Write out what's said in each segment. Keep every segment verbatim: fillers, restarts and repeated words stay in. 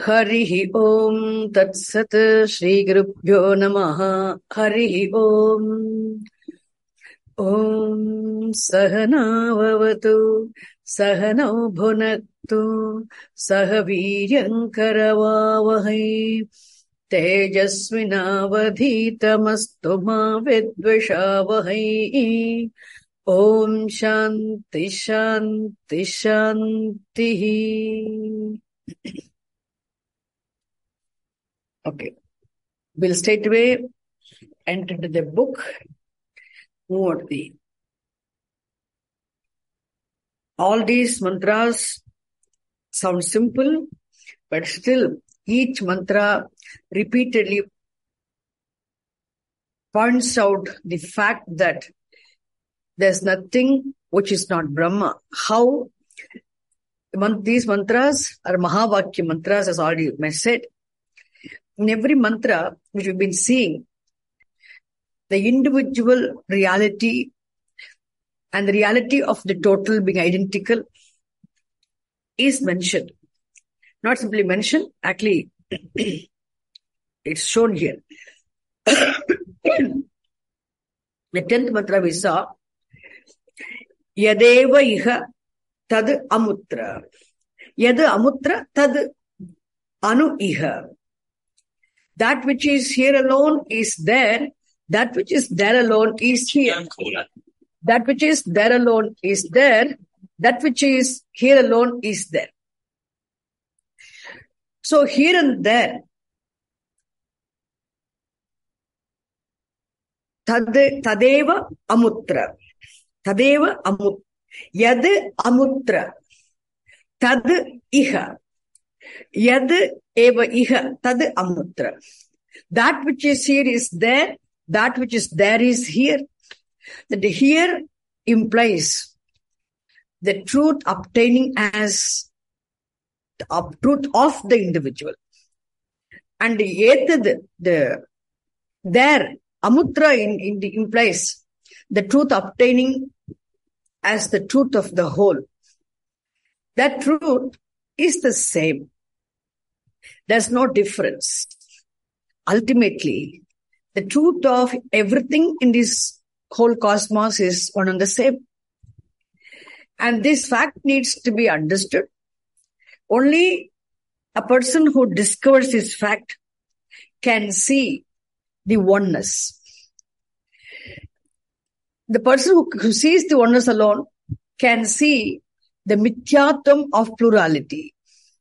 Harihi Om Tat Sat Shri Gurubhyo Namaha. Harihi Om. Om Sahana Vavatu Sahana Bhunaktu Sahaviryam Karavavahai Tejasvinavadhitamastu ma vidvishavahai. Om Shanti Shanti Shanti. Okay. We'll straight away enter into the book. Murti. All these mantras sound simple, but still each mantra repeatedly points out the fact that there's nothing which is not Brahma. How these mantras are Mahavakya mantras, as already said. In every mantra which we've been seeing, the individual reality and the reality of the total being identical is mentioned. Not simply mentioned, actually it's shown here. The tenth mantra we saw, Yadeva iha tad amutra. Yad amutra tad anu iha. That which is here alone is there. That which is there alone is here. That which is there alone is there. That which is here alone is there. So here and there, tad, tadeva amutra. Tadeva amutra. Yad amutra. Tad iha. Yad eva iha. Tad amutra. That which is here is there. That which is there is here. That here implies the truth obtaining as the truth of the individual. And the etad, the there, amutra in, in the implies the truth obtaining as the truth of the whole. That truth is the same. There's no difference. Ultimately, the truth of everything in this whole cosmos is one and the same. And this fact needs to be understood. Only a person who discovers this fact can see the oneness. The person who, who sees the oneness alone can see the mithyatam of plurality.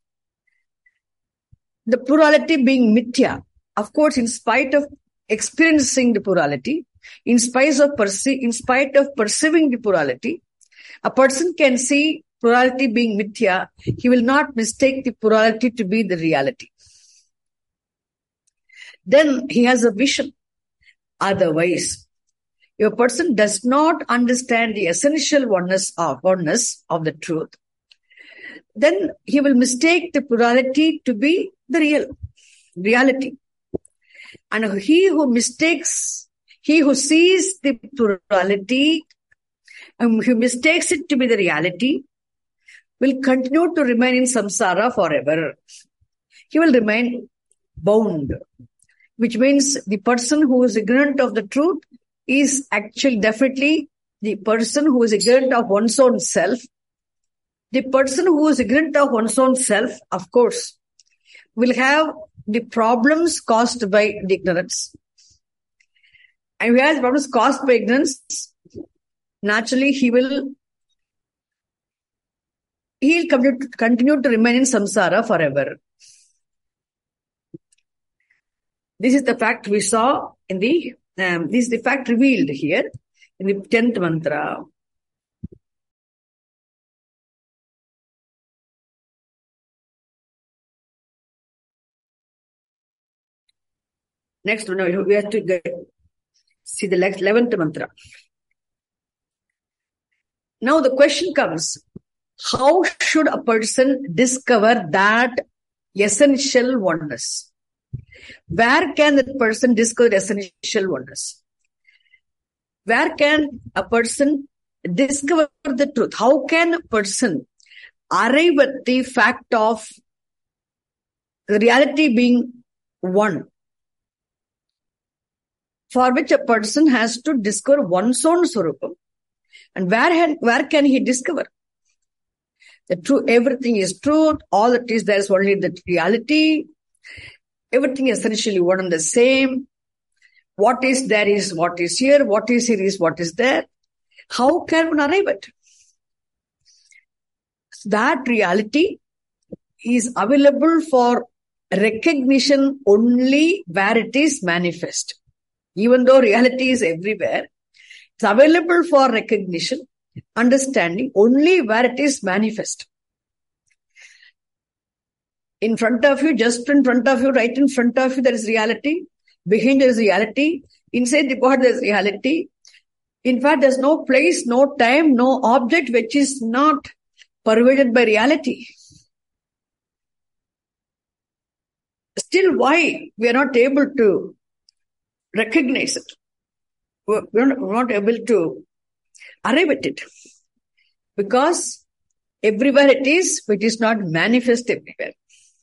The plurality being mithya. Of course, in spite of experiencing the plurality, in spite of perce- in spite of perceiving the plurality, a person can see plurality being mithya. He will not mistake the plurality to be the reality. Then he has a vision. Otherwise, if a person does not understand the essential oneness of oneness of the truth, then he will mistake the plurality to be the real reality. And he who mistakes, he who sees the plurality, and who mistakes it to be the reality, will continue to remain in samsara forever. He will remain bound, which means the person who is ignorant of the truth is actually definitely the person who is ignorant of one's own self. The person who is ignorant of one's own self, of course, will have the problems caused by the ignorance. And if he has problems caused by ignorance, naturally he will he'll continue to, continue to remain in samsara forever. This is the fact we saw in the, um, this is the fact revealed here in the tenth mantra. Next, we have to get, see the eleventh mantra. Now the question comes, how should a person discover that essential oneness? Where can that person discover essential oneness? Where can a person discover the truth? How can a person arrive at the fact of the reality being one, for which a person has to discover one's own Swarupam. And where, where can he discover? The true, everything is truth, all that is there is only the reality, everything is essentially one and the same. What is there is what is here, what is here is what is there. How can one arrive at? That reality is available for recognition only where it is manifest. Even though reality is everywhere, it's available for recognition, understanding only where it is manifest. In front of you, just in front of you, right in front of you, there is reality. Behind there is reality. Inside the body there is reality. In fact, there's no place, no time, no object which is not pervaded by reality. Still, why we are not able to recognize it? We're not able to arrive at it. Because everywhere it is, it is not manifest everywhere.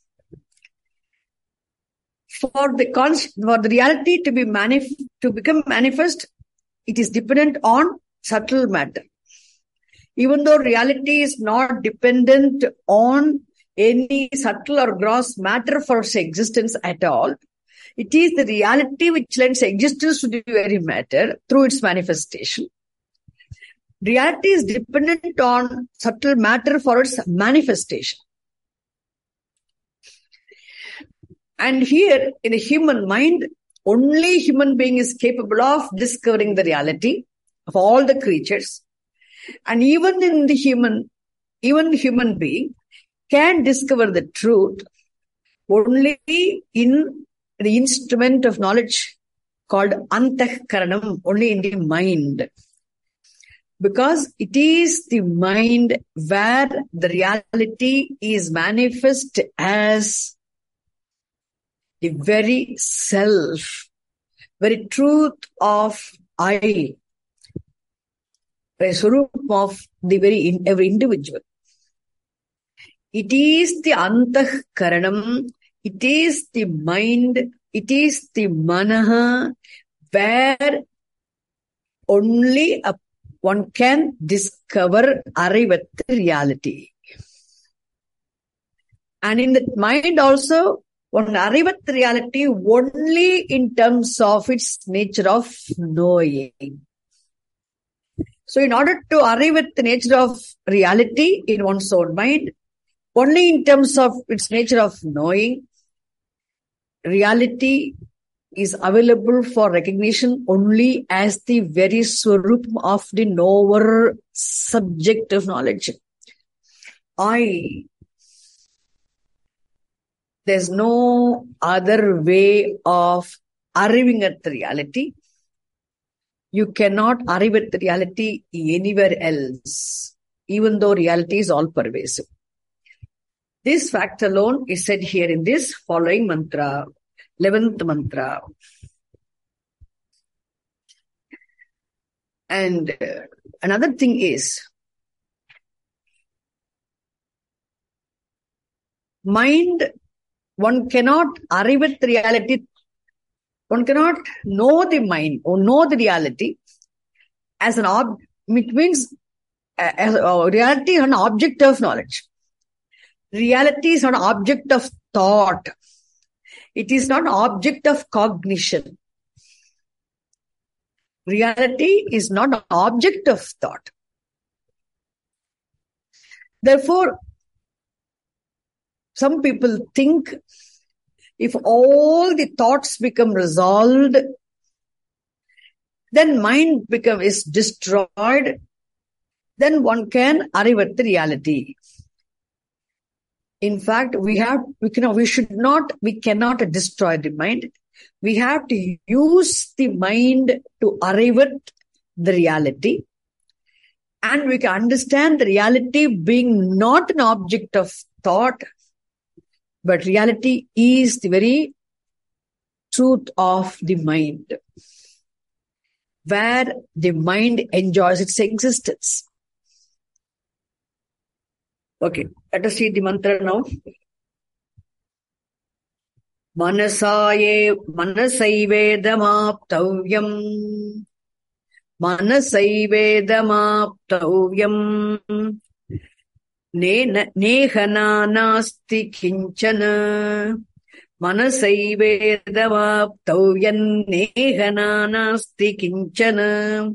For the con- for the reality to be manif- to become manifest, it is dependent on subtle matter. Even though reality is not dependent on any subtle or gross matter for its existence at all, it is the reality which lends existence to the very matter through its manifestation. Reality is dependent on subtle matter for its manifestation. And here, in the human mind, only human being is capable of discovering the reality of all the creatures. And even in the human, even the human being can discover the truth only in the instrument of knowledge called Antahkaranam, only in the mind. Because it is the mind where the reality is manifest as the very self, very truth of I, a swarup of the very every individual. It is the Antahkaranam, it is the mind, it is the manaha, where only a, one can discover, arrive at the reality. And in the mind also, one arrive at the reality only in terms of its nature of knowing. So in order to arrive at the nature of reality in one's own mind, only in terms of its nature of knowing, reality is available for recognition only as the very swarup of the knower subject of knowledge. I. There's no other way of arriving at the reality. You cannot arrive at the reality anywhere else, even though reality is all pervasive. This fact alone is said here in this following mantra, eleventh mantra. And uh, another thing is, mind, one cannot arrive at the reality, one cannot know the mind or know the reality as an object. It means uh, as, uh, reality is an object of knowledge. Reality is not an object of thought. It is not an object of cognition. Reality is not an object of thought. Therefore, some people think if all the thoughts become resolved, then mind become is destroyed, then one can arrive at the reality. In fact, we have, we cannot, we should not, we cannot destroy the mind. We have to use the mind to arrive at the reality. And we can understand the reality being not an object of thought, but reality is the very truth of the mind, where the mind enjoys its existence. Okay, let us see the mantra now. Manasaye manasaivedamaptavyam. Manasaivedamaptavyam. Nehananasti kinchana. Manasaivedamaptavyam nehananasti kinchana.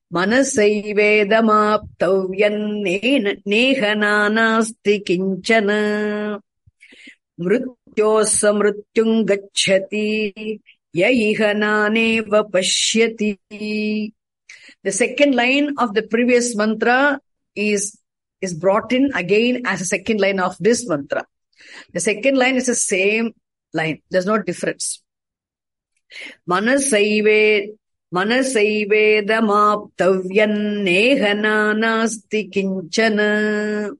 Manasaivedamaptavyam nehananasti kinchana. Mrityosa mrityung gacchati yaiha naneva pashyati. The second line of the previous mantra is, is brought in again as a second line of this mantra. The second line is the same line. There's no difference. Manasaive, manasaivedamaptavyam nehananasti kinchana.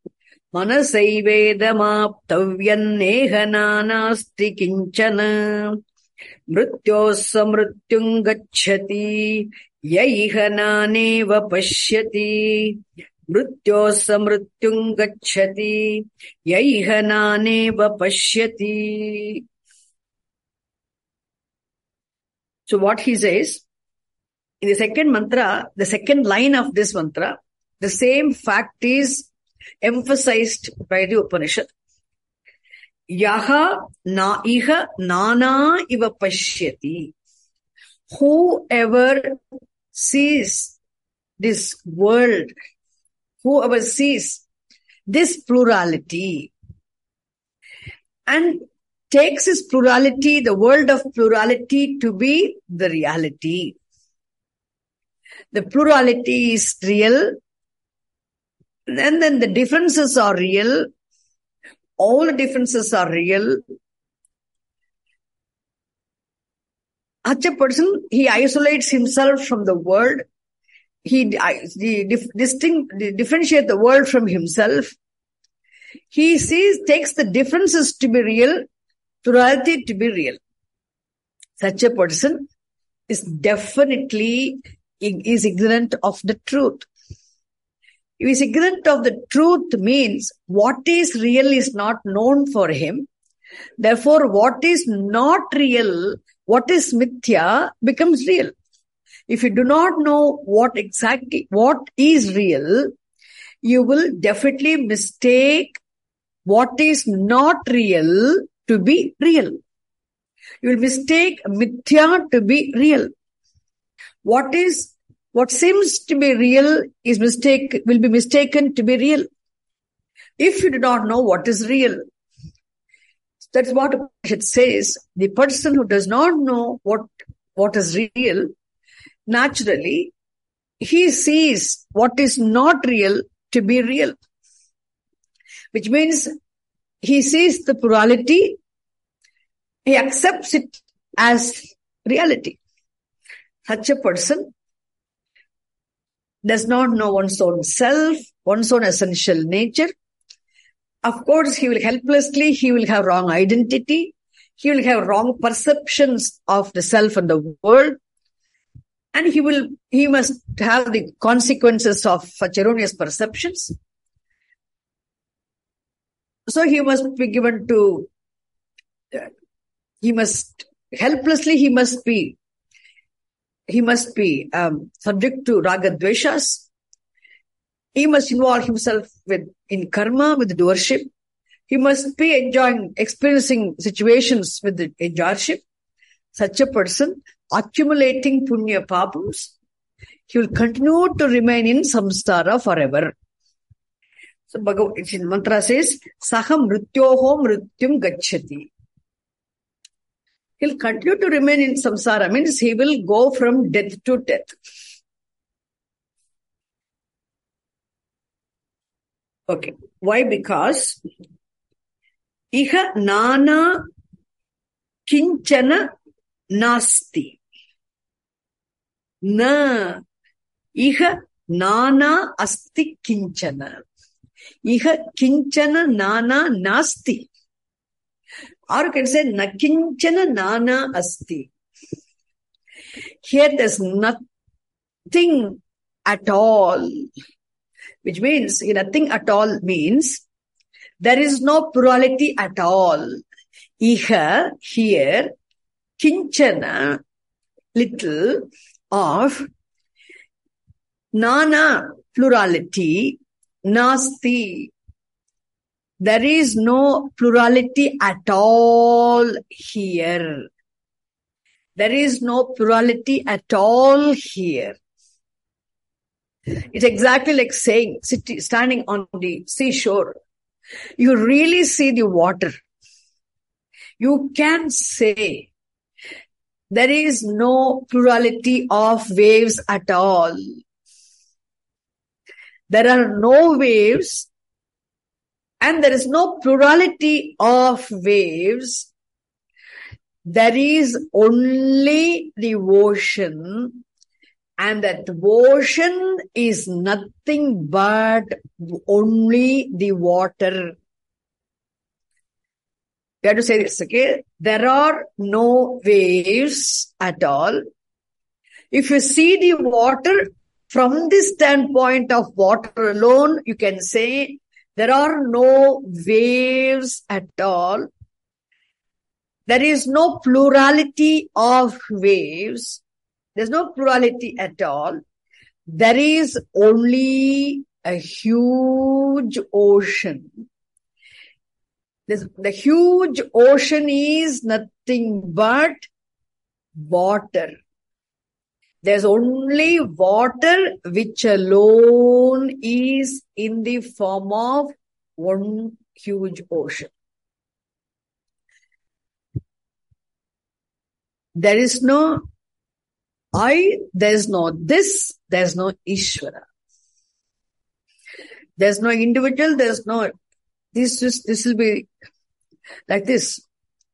Manasaivedamaptavyam nehananasti kinchana. Mrityosa mrityung gacchati yaiha naneva pashyati. Mrityosa mrityung gacchati yaiha naneva pashyati. So what he says, in the second mantra, the second line of this mantra, the same fact is emphasized by the Upanishad. Yaha na iha nana iva pashyati. Whoever sees this world, whoever sees this plurality and takes this plurality, the world of plurality, to be the reality. The plurality is real, and then the differences are real. All the differences are real. Such a person, he isolates himself from the world. He, he distinct, differentiate the world from himself. He sees, takes the differences to be real, plurality to be real. Such a person is definitely is ignorant of the truth. If he is ignorant of the truth means what is real is not known for him. Therefore, what is not real, what is mithya, becomes real. If you do not know what exactly, what is real, you will definitely mistake what is not real to be real. You will mistake mithya to be real. What is, what seems to be real is mistake, will be mistaken to be real. If you do not know what is real. That's what it says. The person who does not know what, what is real, naturally, he sees what is not real to be real. Which means he sees the plurality, he accepts it as reality. Such a person does not know one's own self, one's own essential nature. Of course, he will helplessly, he will have wrong identity. He will have wrong perceptions of the self and the world. And he will, he must have the consequences of such erroneous perceptions. So he must be given to, he must, helplessly he must be, he must be um, subject to raga dveshas. He must involve himself with, in karma, with doership. He must be enjoying, experiencing situations with the enjoyership. Such a person, accumulating punya papams, he will continue to remain in samsara forever. So Bhagavad Gita mantra says, Saha mrityoho mrityum gacchati. He'll continue to remain in samsara, means he will go from death to death. Okay. Why? Because iha nana kinchana nasti. Na iha nana asti kinchana. Iha kinchana nana nasti. Or you can say na kinchana nana asti. Here there's nothing at all. Which means nothing at all means there is no plurality at all. Iha, here, kinchana, little, of nana, plurality, nasti. There is no plurality at all here. There is no plurality at all here. It's exactly like saying, sitting, standing on the seashore. You really see the water. You can say there is no plurality of waves at all. There are no waves and there is no plurality of waves. There is only the ocean, and that ocean is nothing but only the water. We have to say this, okay? There are no waves at all. If you see the water from the standpoint of water alone, you can say there are no waves at all. There is no plurality of waves. There's no plurality at all. There is only a huge ocean. This, the huge ocean is nothing but water. There's only water which alone is in the form of one huge ocean. There is no I, there's no this, there's no Ishvara. There's no individual, there's no, this is, this will be like this.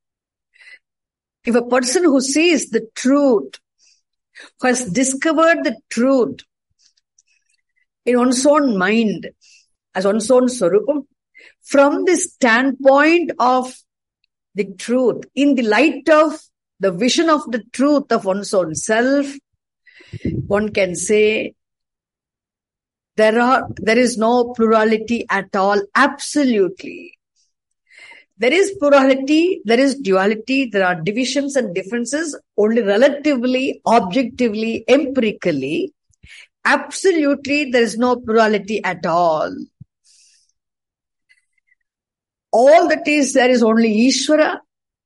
If a person who sees the truth, who has discovered the truth in one's own mind, as one's own Swarupam, from the standpoint of the truth, in the light of the vision of the truth of one's own self, one can say there are, there is no plurality at all. Absolutely. There is plurality, there is duality, there are divisions and differences only relatively, objectively, empirically. Absolutely, there is no plurality at all. All that is, there is only Ishvara.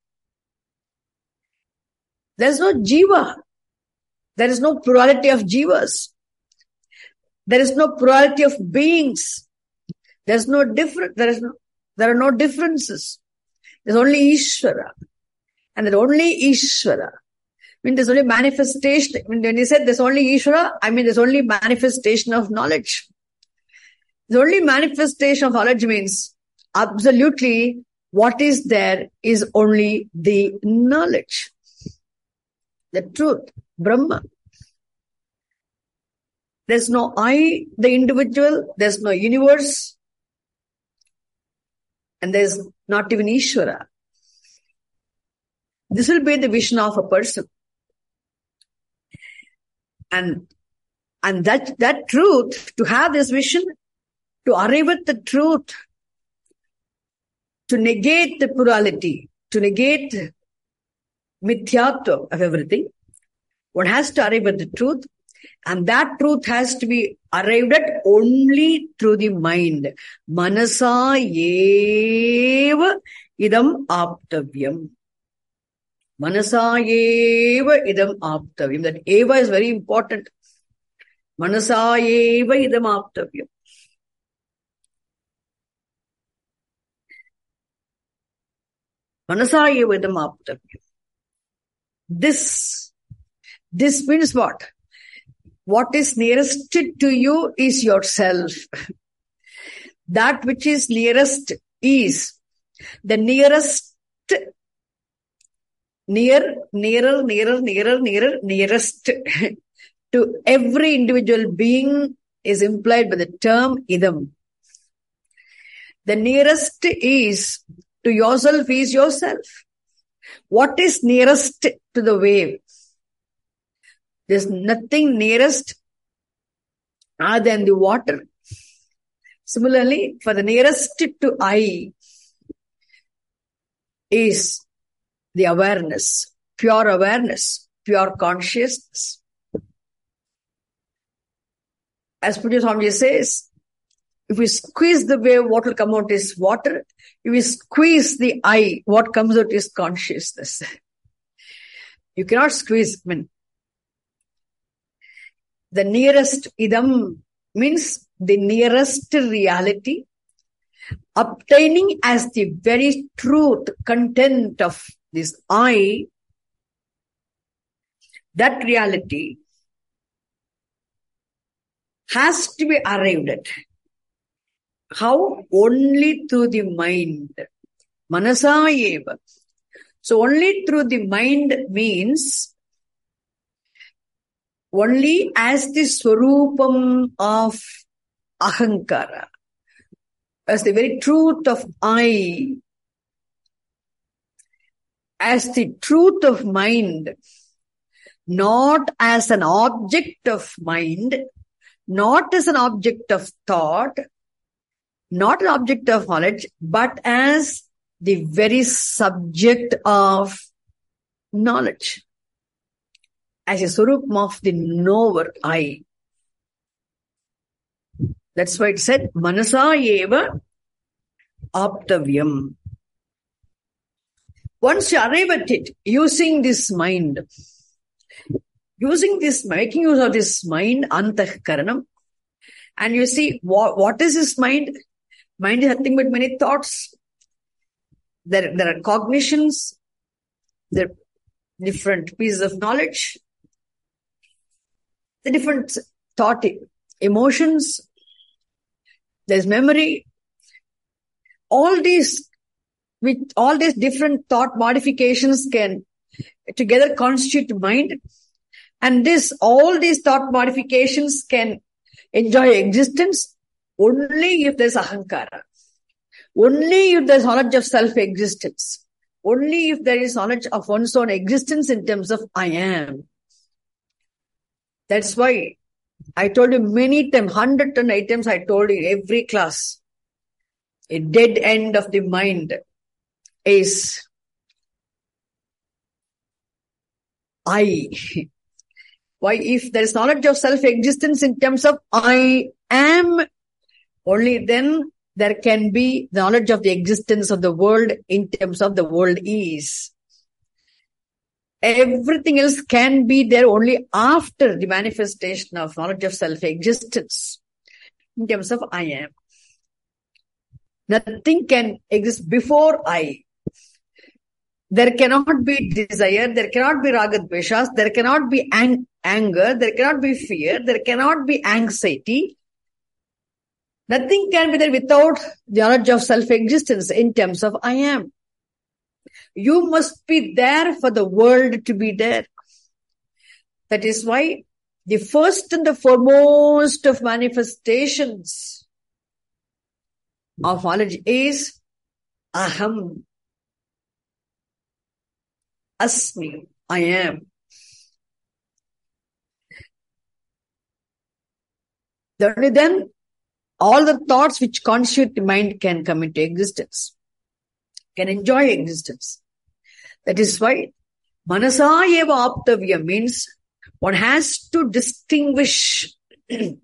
There is no jiva. There is no plurality of jivas. There is no plurality of beings. There is no different. There is no. There are no differences. There's only Ishvara, and that only Ishvara. I mean, there's only manifestation. I mean, when you said there's only Ishvara, I mean there's only manifestation of knowledge. The only manifestation of knowledge means absolutely what is there is only the knowledge. The truth, Brahma. There's no I, the individual. There's no universe. And there's not even Ishvara. This will be the vision of a person. And, and that, that truth, to have this vision, to arrive at the truth, to negate the plurality, to negate mithyatva of everything, one has to arrive at the truth, and that truth has to be arrived at only through the mind. Manasa eva idam aptavyam. Manasa eva idam aptavyam. That eva is very important. Manasa eva idam aptavyam. Manasa eva idam aptavyam. This, this means what? What is nearest to you is yourself. That which is nearest is the nearest, near, nearer, nearer, nearer, nearer, nearest to every individual being is implied by the term idam. The nearest is to yourself is yourself. What is nearest to the wave? There's nothing nearest other than the water. Similarly, for the nearest to I, is the awareness, pure awareness, pure consciousness. As Pujya Swamiji says, if we squeeze the wave, what will come out is water. If we squeeze the eye, what comes out is consciousness. You cannot squeeze. I mean, the nearest idam means the nearest reality, obtaining as the very truth, content of this I, that reality has to be arrived at. How? Only through the mind. Manasa eva. So only through the mind means only as the swarupam of ahankara, as the very truth of I, as the truth of mind, not as an object of mind, not as an object of thought, not an object of knowledge, but as the very subject of knowledge, as a swarupam of the knower I. That's why it said, Manasa eva aptavyam. Once you arrive at it, using this mind, using this, making use of this mind, antahkaranam, and you see, what, what is this mind? Mind is nothing but many thoughts. There, there are cognitions, there are different pieces of knowledge, the different thought, emotions, there's memory. All these, with all these different thought modifications can together constitute mind. And this, all these thought modifications can enjoy existence only if there's ahankara. Only if there's knowledge of self-existence. Only if there is knowledge of one's own existence in terms of I am. That's why I told you many times, hundred and eight times I told you every class, a dead end of the mind is I. Why? If there is knowledge of self-existence in terms of I am, only then there can be knowledge of the existence of the world in terms of the world is. Everything else can be there only after the manifestation of knowledge of self-existence in terms of I am. Nothing can exist before I. There cannot be desire, there cannot be ragadveshas, there cannot be ang- anger, there cannot be fear, there cannot be anxiety. Nothing can be there without the knowledge of self-existence in terms of I am. You must be there for the world to be there. That is why the first and the foremost of manifestations of knowledge is aham. Asmi. I am. Only then all the thoughts which constitute the mind can come into existence, can enjoy existence. That is why Manasa eva aptavya means one has to distinguish the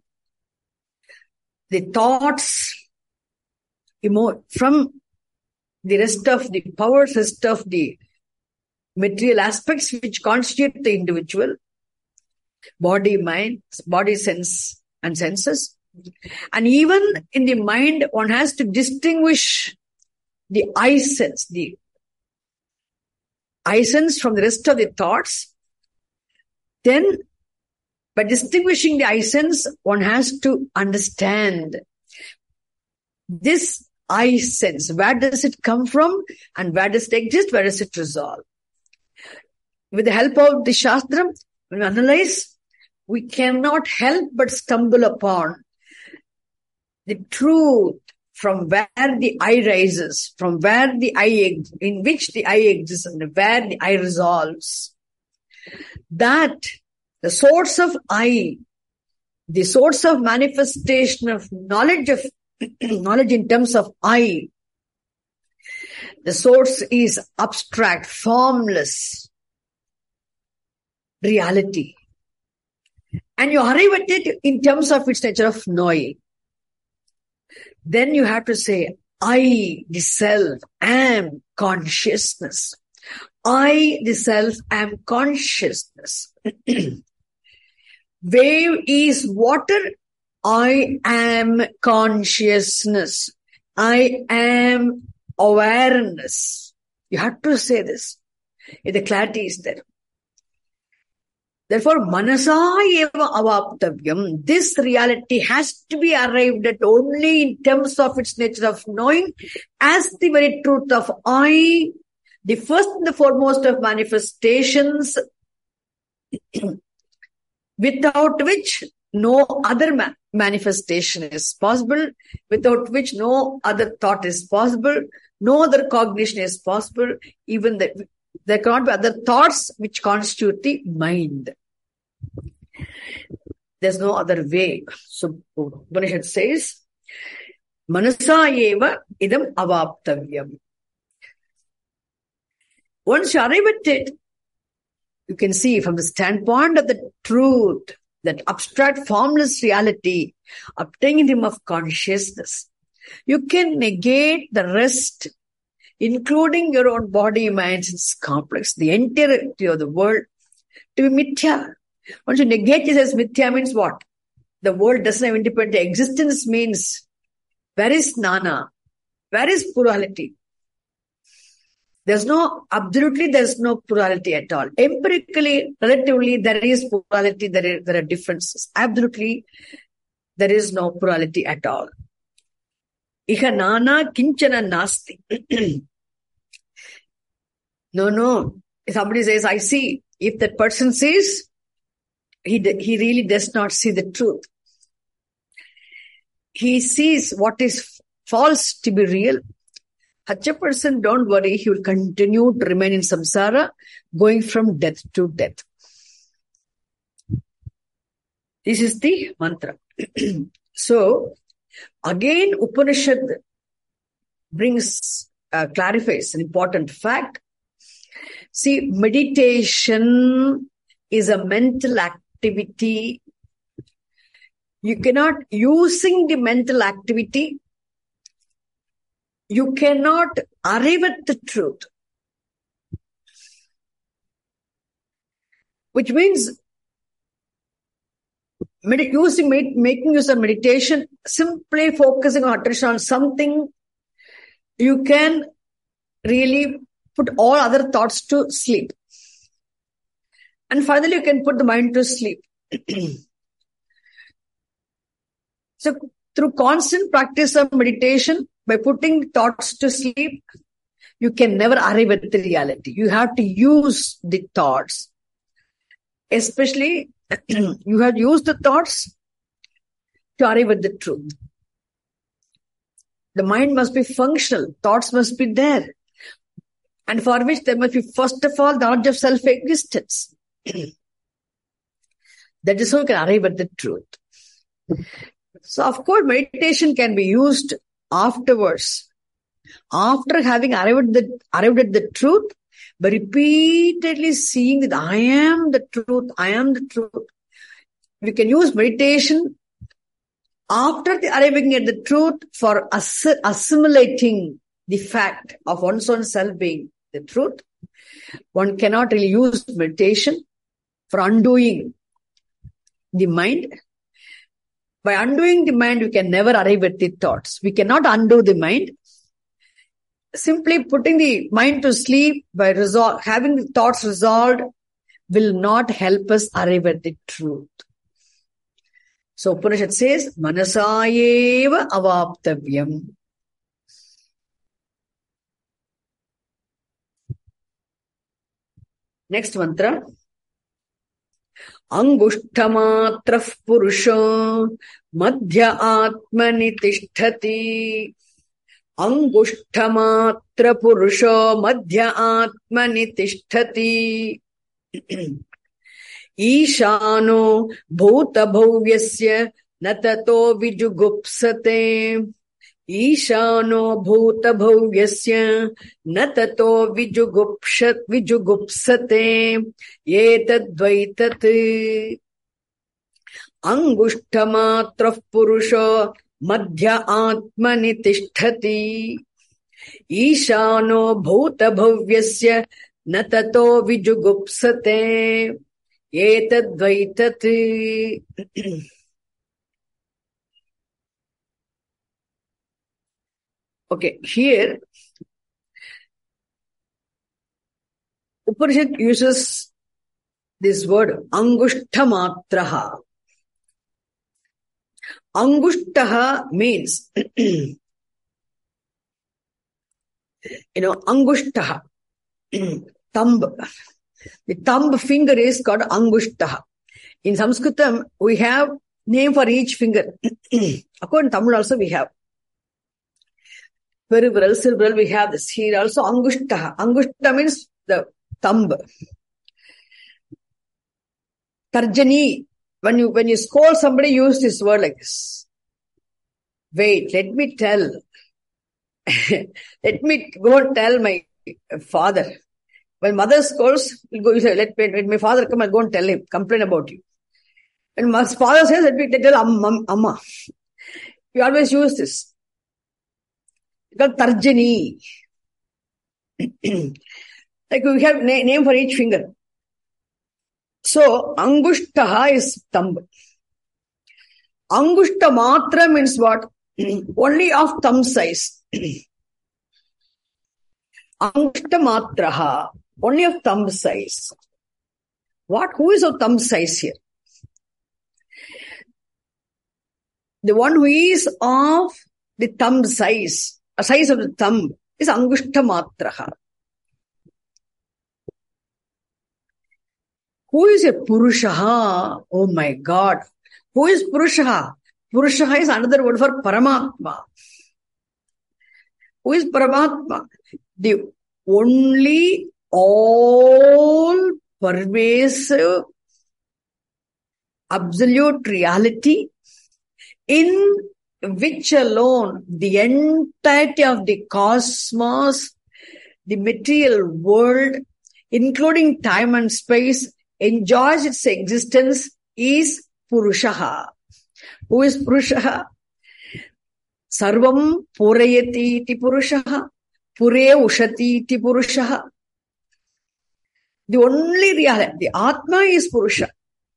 thoughts emo- from the rest of the powers, rest of the material aspects which constitute the individual, body, mind, body, sense and senses. And even in the mind, one has to distinguish the I sense, the I sense from the rest of the thoughts. Then, by distinguishing the I sense, one has to understand this I sense. Where does it come from? And where does it exist? Where does it resolve? With the help of the Shastra, when we analyze, we cannot help but stumble upon the truth from where the I rises, from where the I, in which the I exists and where the I resolves. That the source of I, the source of manifestation of knowledge of, knowledge in terms of I, The source is abstract, formless reality. And you arrive at it in terms of its nature of knowing. Then you have to say, I, the self, am consciousness. I, the self, am consciousness. Wave is water. I am consciousness. I am awareness. You have to say this. The clarity is there. Therefore, manasa eva avaptavyam. This reality has to be arrived at only in terms of its nature of knowing as the very truth of I, the first and the foremost of manifestations, without which no other ma- manifestation is possible, without which no other thought is possible, no other cognition is possible, even that there cannot be other thoughts which constitute the mind. There's no other way. So Upanishad says, manasa eva idam avaptavyam. Once you arrive at it, you can see from the standpoint of the truth, that abstract formless reality, obtaining him of consciousness, you can negate the rest, including your own body, mind, its complex, the entirety of the world, to be mithya. Once you negate it as mithya means what? The world doesn't have independent existence means, where is Nana? Where is plurality? There's no, absolutely there's no plurality at all. Empirically, relatively, there is plurality, there, is, there are differences. Absolutely, there is no plurality at all. Iha nana kinchana nasti. No, no. If somebody says, I see, if that person sees, he, he really does not see the truth. He sees what is false to be real. Such a person, don't worry, he will continue to remain in samsara, going from death to death. This is the mantra. So, again, Upanishad brings, uh, clarifies an important fact. See, meditation is a mental activity. You cannot, using the mental activity, you cannot arrive at the truth. Which means, med- using, med- making use of meditation, simply focusing on attention on something, you can really put all other thoughts to sleep. And finally, you can put the mind to sleep. So, through constant practice of meditation, by putting thoughts to sleep, you can never arrive at the reality. You have to use the thoughts. Especially, you have used the thoughts to arrive at the truth. The mind must be functional. Thoughts must be there. And for which there must be, first of all, the knowledge of self-existence. That is how you can arrive at the truth. So, of course, meditation can be used afterwards. After having arrived at the, arrived at the truth, by repeatedly seeing that I am the truth, I am the truth. We can use meditation after the arriving at the truth for ass- assimilating the fact of one's own self being the truth. One cannot really use meditation for undoing the mind. By undoing the mind, we can never arrive at the thoughts. We cannot undo the mind. Simply putting the mind to sleep by resolve, having the thoughts resolved will not help us arrive at the truth. So Upanishad says, manasayeva avaptavyam. Next mantra. Angushthamatrah purusha madhya atmani tishtati. Angushthamatrah purusha madhya atmani tishtati. Ishano bhuta bhavyasya natato vijugupsate. Ishano bhuta bhavyasya na tato vijugupshat vijugupsate etadvaitat angushtamatra purusha madhya atmani tisthati. Ishano bhuta bhavyasya na tato vijugupsate etadvaitat. Okay, here Upanishad uses this word Angushthamatraha. Angushtaha means, you know, Angushtaha, thumb. The thumb finger is called Angushtaha. In Sanskritam, we have name for each finger. According to Tamil also we have. Peripheral, cerebral, we have this. Here also Angushtaha. Angushta means the thumb. Tarjani. When you, when you scold somebody, use this word like this. Wait, let me tell. Let me go and tell my father. When mother scolds, we'll go, you say, let, let my father come and go and tell him, complain about you. And my father says, let me tell Amma. Amma. We always use this. It's called Tarjani. Like we have na- name for each finger. So, Angushtaha is thumb. Angushta matra means what? Only of thumb size. Angushta matraha. Only of thumb size. What? Who is of thumb size here? The one who is of the thumb size, a size of the thumb, is Angushta matraha. Who is a Purushaha? Oh my God. Who is Purushaha? Purushaha is another word for Paramatma. Who is Paramatma? The only all pervasive absolute reality in which alone the entirety of the cosmos, the material world, including time and space, enjoys its existence is Purushaha. Who is Purushaha? Sarvam Purayati iti Purushaha. Pure Ushati iti Purushaha. The only reality, the Atma is Purusha.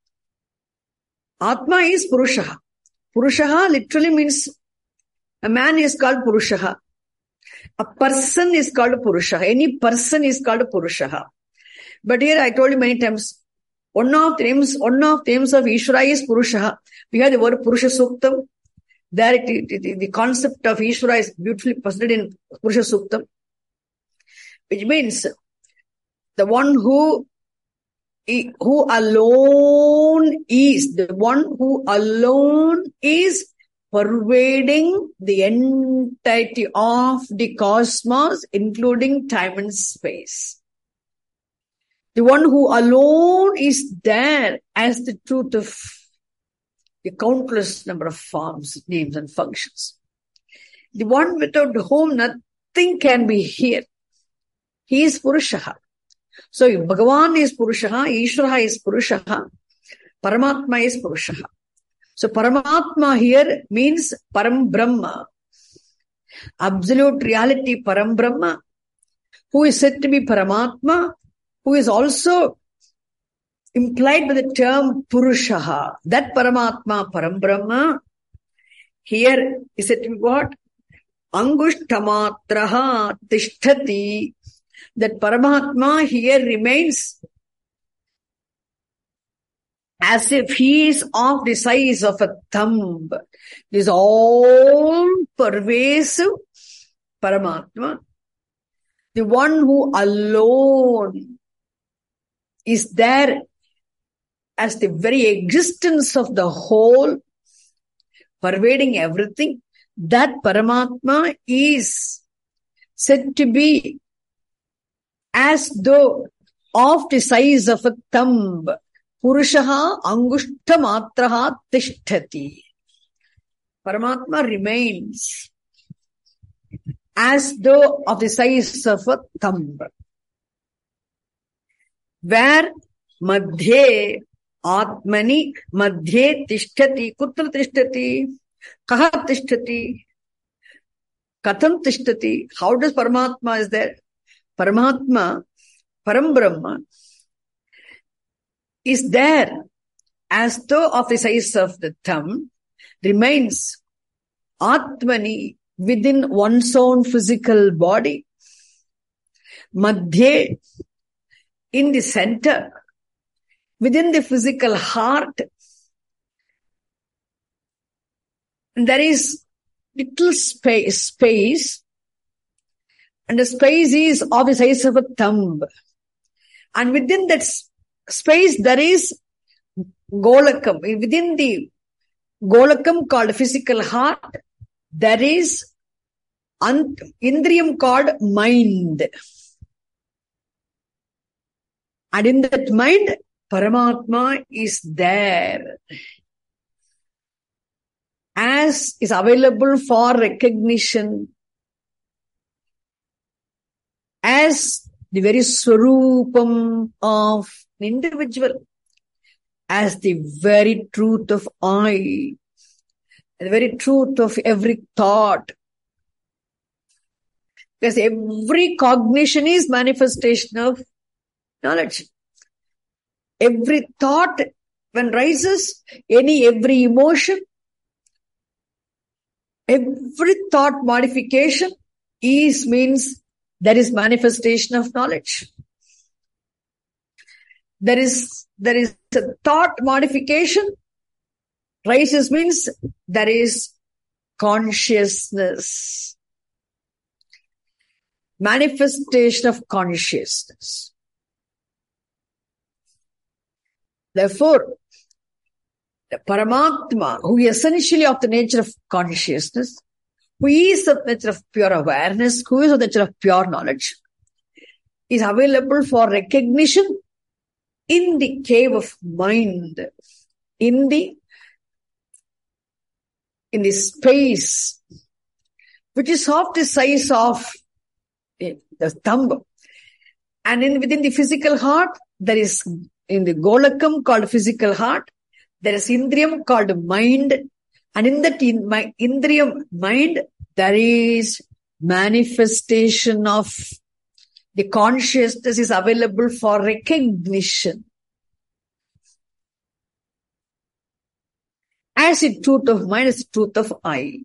Atma is Purushaha. Purushaha literally means a man is called Purushaha. A person is called Purushaha. Any person is called Purushaha. But here I told you many times, one of the names, one of the names of Ishvara is Purushaha. We have the word Purusha Suktam. There it, it, it, the concept of Ishvara is beautifully presented in Purusha Suktam, which means the one who, who alone is, the one who alone is pervading the entirety of the cosmos, including time and space. The one who alone is there as the truth of the countless number of forms, names and functions. The one without whom nothing can be here. He is Purushaha. So Bhagavan is Purushaha, Ishvara is Purushaha, Paramatma is Purushaha. So Paramatma here means Param Brahma. Absolute reality Param Brahma, who is said to be Paramatma, who is also implied by the term Purushaha. That Paramatma, Param Brahma, here is said to be what? Angushthamatraha tishtati. That Paramatma here remains as if he is of the size of a thumb. This all pervasive Paramatma, the one who alone is there as the very existence of the whole, pervading everything. That Paramatma is said to be as though of the size of a thumb. Purushaha Angushthamatraha tishtati. Paramatma remains as though of the size of a thumb. Where madhye atmani madhye tishtati. Kutra tishtati? Kaha tishtati? Katham tishtati? How does Paramatma is there? Paramatma, Parambrahma, is there as though of the size of the thumb, remains Atmani within one's own physical body, Madhye, in the center, within the physical heart. There is little space, space, and the space is of the size of a thumb. And within that space, there is Golakam. Within the Golakam called physical heart, there is ant- Indriyam called mind. And in that mind, Paramatma is there. As is available for recognition. As the very swarupam of an individual. As the very truth of I, the very truth of every thought. Because every cognition is manifestation of knowledge. Every thought, when rises, any, every emotion, every thought modification is, means there is manifestation of knowledge. There is, there is a thought modification. Rises means there is consciousness. Manifestation of consciousness. Therefore, the Paramatma, who is essentially of the nature of consciousness, who is of the nature of pure awareness, who is of the nature of pure knowledge, is available for recognition in the cave of mind, in the, in the space, which is of the size of the thumb. And in within the physical heart, there is, in the Golakam called physical heart, there is Indriyam called mind. And in that in my Indriyam mind, there is manifestation of the consciousness is available for recognition. As the truth of mind is the truth of I.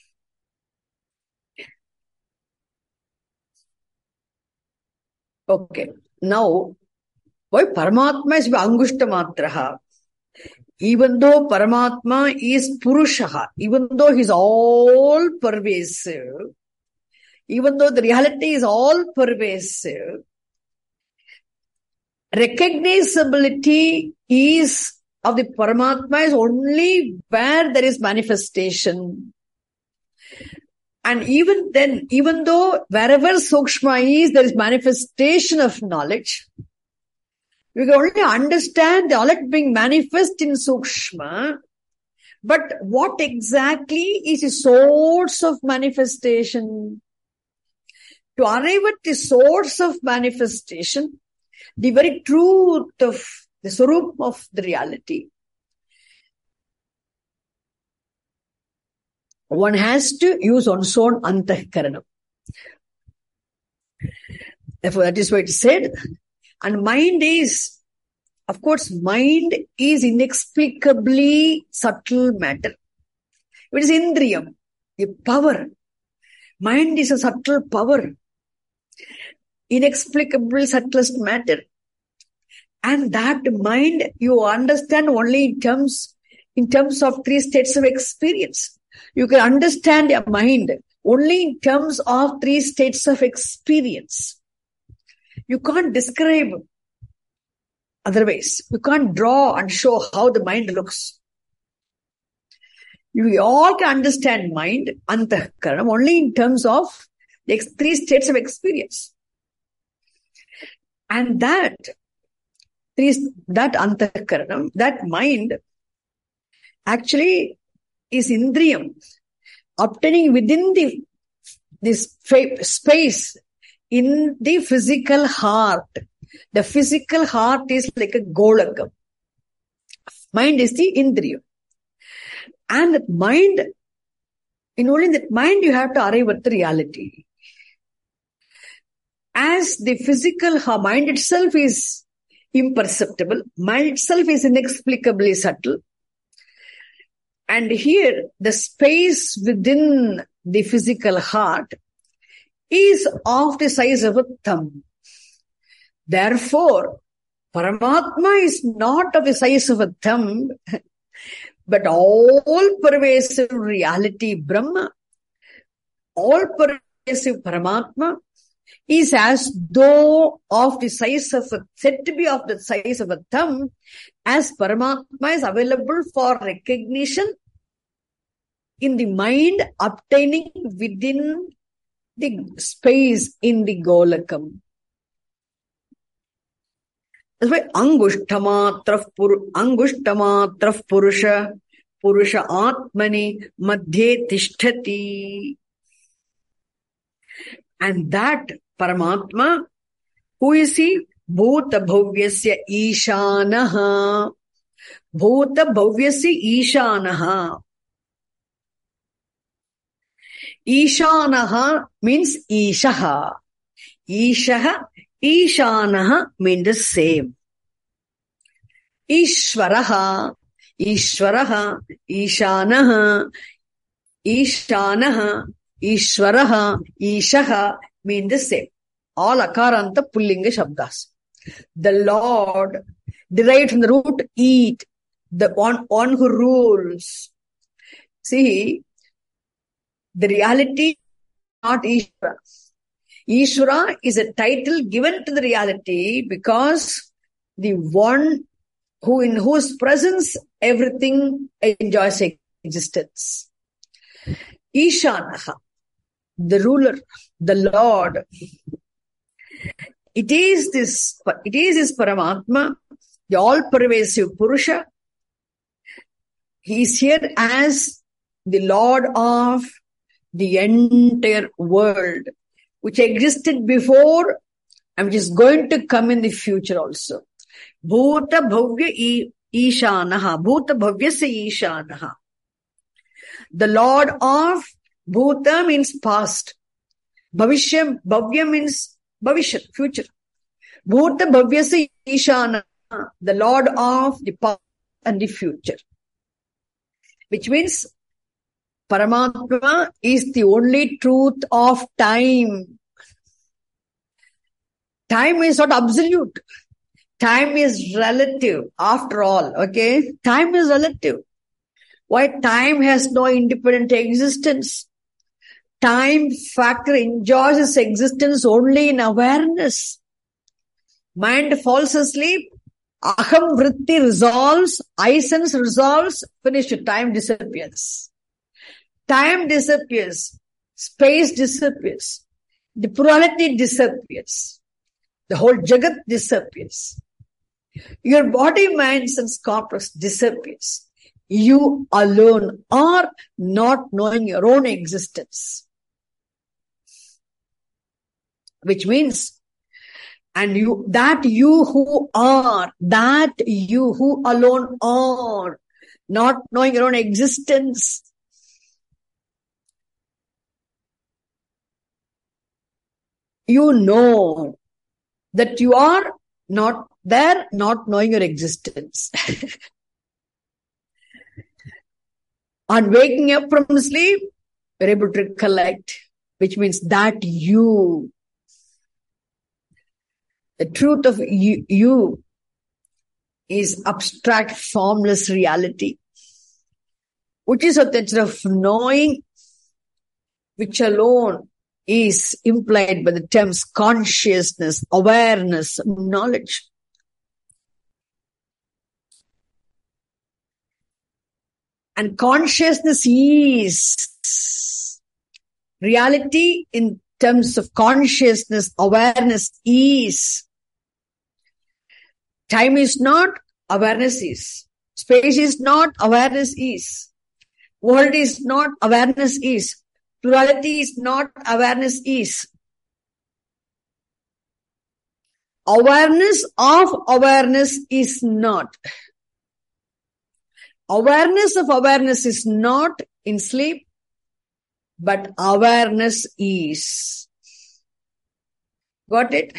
Okay. Now, why Paramatma is Angushta Matraha? Even though Paramatma is Purushaha, even though he is all pervasive, even though the reality is all pervasive, recognizability is of the Paramatma is only where there is manifestation. And even then, even though wherever Sukshma is, there is manifestation of knowledge. We can only understand the knowledge being manifest in Sukshma. But what exactly is the source of manifestation? To arrive at the source of manifestation, the very truth of the swarup of the reality, one has to use one's own antahkaranam. Therefore, that is why it is said. And mind is, of course, mind is inexplicably subtle matter. It is Indriyam, the power. Mind is a subtle power. Inexplicably subtlest matter. And that mind you understand only in terms, in terms of three states of experience. You can understand a mind only in terms of three states of experience. You can't describe otherwise. You can't draw and show how the mind looks. You all can understand mind, antahkaranam, only in terms of the three states of experience. And that, three, that antahkaranam, that mind, actually is Indriyam, obtaining within the, this space in the physical heart. The physical heart is like a golakam. Mind is the indriya. And that mind, in only that mind you have to arrive at the reality. As the physical mind itself is imperceptible, mind itself is inexplicably subtle. And here, the space within the physical heart is of the size of a thumb. Therefore, Paramatma is not of the size of a thumb, but all-pervasive reality, Brahma, all-pervasive Paramatma, is as though of the size of a, said to be of the size of a thumb, as Paramatma is available for recognition in the mind obtaining within the space in the Golakam. That's why Angushtamatra Angushtamatra Purusha Purusha Atmani Madhye Tishtati. And that Paramatma, who is he? Bhuta Bhavyasya Ishanaha. Bhuta Bhavyasya Ishanaha. Ishanaha means Ishaha. Ishaha, Ishanaha means the same. Ishvaraha, Ishvaraha, Ishanaha, Ishanaha, Ishvaraha, Ishaha mean the same. All akaranta pullinga shabdas. The Lord, derived from the root eat, the one, one who rules. See, the reality is not Ishvara. Ishvara is a title given to the reality because the one who in whose presence everything enjoys existence. Ishanaha, the ruler, the Lord. It is this, it is this Paramatma, the all-pervasive Purusha. He is here as the Lord of the entire world, which existed before and which is going to come in the future also. Bhuta Bhavya Ishanaha, Bhuta Bhavyasya Ishanaha. The Lord of Bhuta means past. Bhavishya, Bhavya means Bhavishya, future. Bhuta Bhavyasya Ishanaha, the Lord of the past and the future. Which means Paramatma is the only truth of time. Time is not absolute. Time is relative after all, okay? Time is relative. Why? Time has no independent existence. Time factor enjoys its existence only in awareness. Mind falls asleep, aham vritti resolves, I sense resolves, finished, time disappears. Time disappears, space disappears, the plurality disappears, the whole Jagat disappears. Your body, mind, sense corpus disappears. You alone are not knowing your own existence. Which means, and you, that you who are, that you who alone are, not knowing your own existence, you know that you are not there, not knowing your existence. On waking up from sleep, you're able to recollect, which means that you, the truth of you, you is abstract, formless reality, which is a nature of knowing, which alone is implied by the terms consciousness, awareness, knowledge. And consciousness is reality in terms of consciousness, awareness is. Time is not, awareness is. Space is not, awareness is. World is not, awareness is. Plurality is not, awareness is. Awareness of awareness is not. Awareness of awareness is not in sleep, but awareness is. Got it?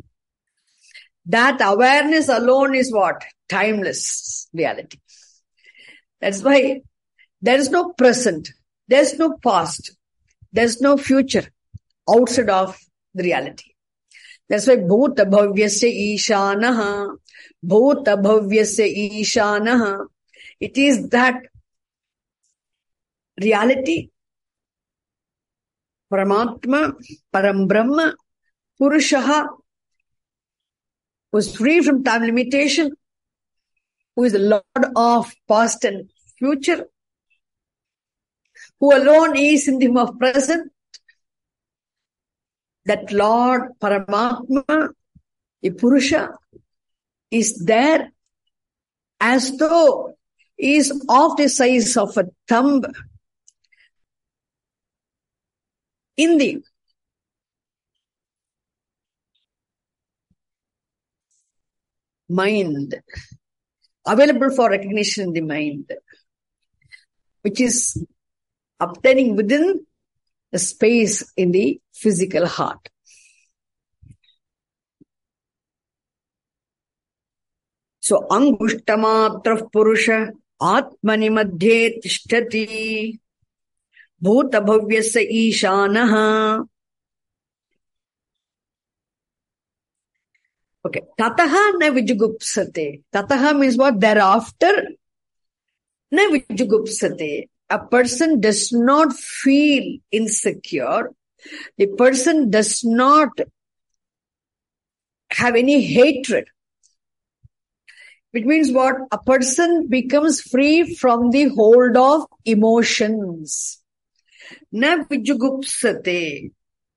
That awareness alone is what? Timeless reality. That's why there is no present, there is no past, there is no future outside of the reality. That's why Bhuta Bhavyasya Ishanaha, Bhuta Bhavyasya Ishanaha. It is that reality, Paramatma, Parambrahma, Purushaha, who is free from time limitation, who is the Lord of past and future, who alone is in the him of present. That Lord Paramatma, the Purusha, is there as though he is of the size of a thumb in the mind, available for recognition in the mind, which is obtaining within the space in the physical heart. So, Angushtamatra Purusha Atmani Madhye Tishtati Bhuta Bhavyasya Ishanaha. Okay. Tataha na vijugupsate. Tataha means what? Thereafter na vijugupsate. A person does not feel insecure. The person does not have any hatred. Which means what? A person becomes free from the hold of emotions. Na vijugupsate.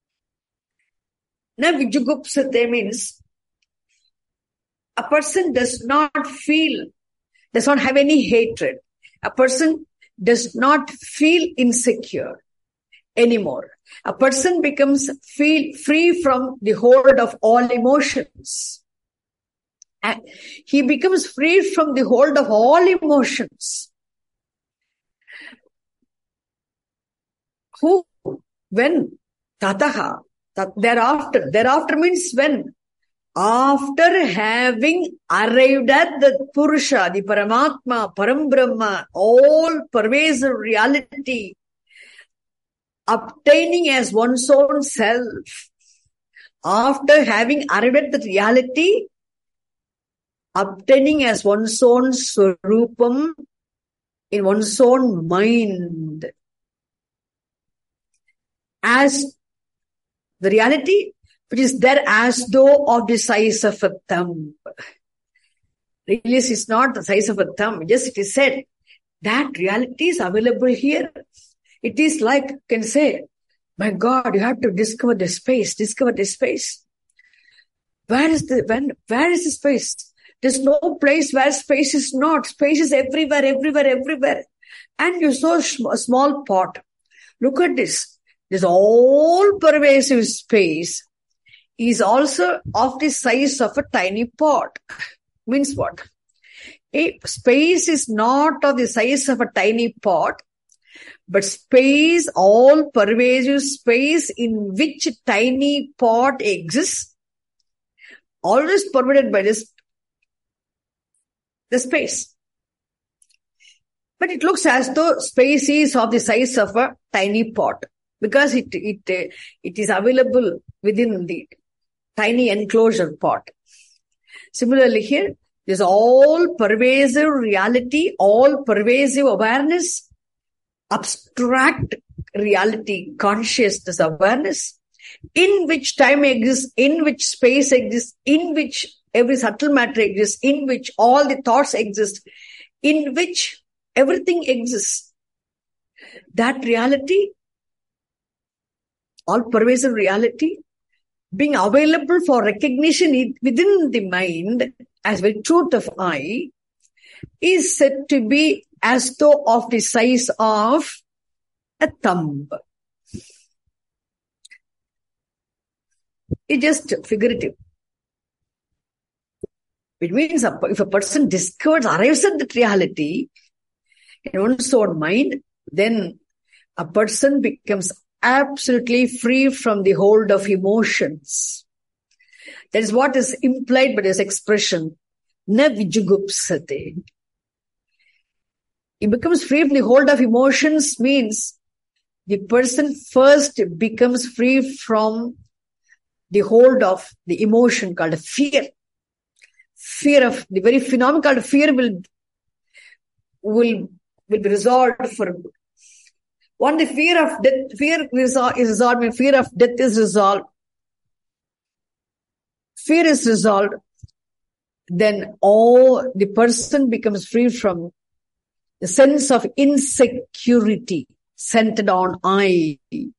Na vijugupsate means a person does not feel, does not have any hatred. A person does not feel insecure anymore. A person becomes feel free from the hold of all emotions. And he becomes free from the hold of all emotions. Who? When? Tataha. Tat, thereafter. Thereafter means when? After having arrived at the Purusha, the Paramatma, Parambrahma, all pervasive reality, obtaining as one's own self, after having arrived at the reality, obtaining as one's own swarupam in one's own mind, as the reality which is there as though of the size of a thumb. Really, it's not the size of a thumb. Just it is said that reality is available here. It is like, you can say, my God, you have to discover the space, discover the space. Where is the, when, where is the space? There's no place where space is not. Space is everywhere, everywhere, everywhere. And you saw a small pot. Look at this. This all pervasive space is also of the size of a tiny pot. Means what? A space is not of the size of a tiny pot, but space, all pervasive space in which tiny pot exists, always pervaded by this, the space. But it looks as though space is of the size of a tiny pot because it, it, it is available within the tiny enclosure pot. Similarly here, there's all pervasive reality, all pervasive awareness, abstract reality, consciousness awareness, in which time exists, in which space exists, in which every subtle matter exists, in which all the thoughts exist, in which everything exists. That reality, all pervasive reality, being available for recognition within the mind as the truth of I, is said to be as though of the size of a thumb. It's just figurative. It means if a person discovers, arrives at that reality in one's own mind, then a person becomes absolutely free from the hold of emotions. That is what is implied by this expression, na vijugupsate. He becomes free from the hold of emotions means the person first becomes free from the hold of the emotion called fear. Fear of the very phenomenon called fear will, will, will be resolved for good. When the fear of death, fear is resolved, when fear of death is resolved, fear is resolved, then all the person becomes free from the sense of insecurity centered on I.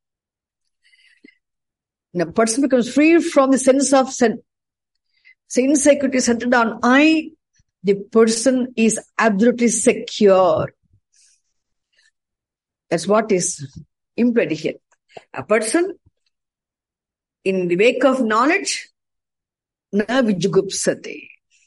When a person becomes free from the sense of sen- insecurity centered on I, the person is absolutely secure. That's what is implied here. A person in the wake of knowledge, na vijugupsate.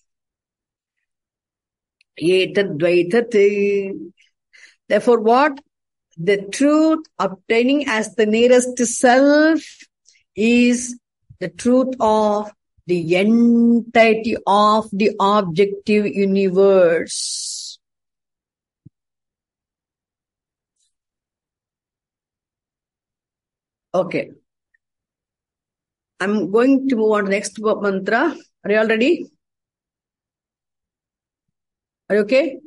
Etadvaitate. Therefore, what? The truth obtaining as the nearest self is the truth of the entirety of the objective universe. Okay. I'm going to move on to the next mantra. Are you all ready? Are you okay?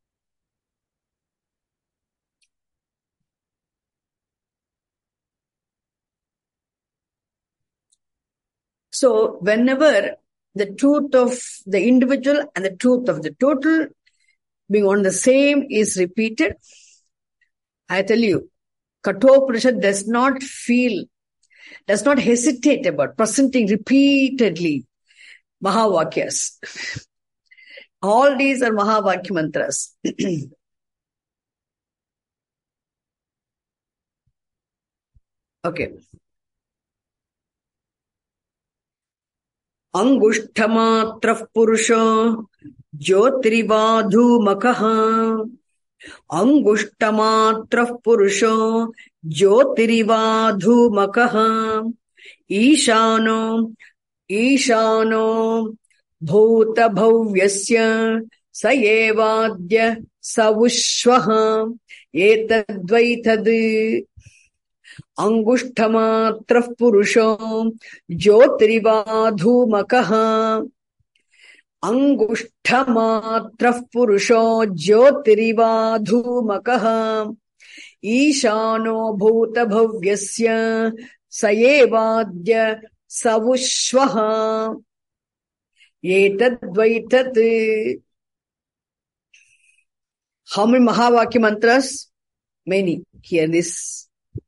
So, whenever the truth of the individual and the truth of the total being one the same is repeated, I tell you, Kathopanishad does not feel, does not hesitate about presenting repeatedly Mahavakyas. All these are Mahavakya mantras. Okay. Angushthamatrah purusha jyotirivadhumakaha. Angushthamatrah purusha jyotirivadhumakaha. Ishano, Ishano, bhuta bhavyasya sayevadya savushvaha. Etadvaitad. Angushthamatrah purusha jyotirivadhumakaha. Angushthamatrah purusha jyotirivadhumakaha. Ishano bhuta bhavyasya sayevadya savushvaha. Etadvaitat. How many Mahavakya mantras? Many. Hear this.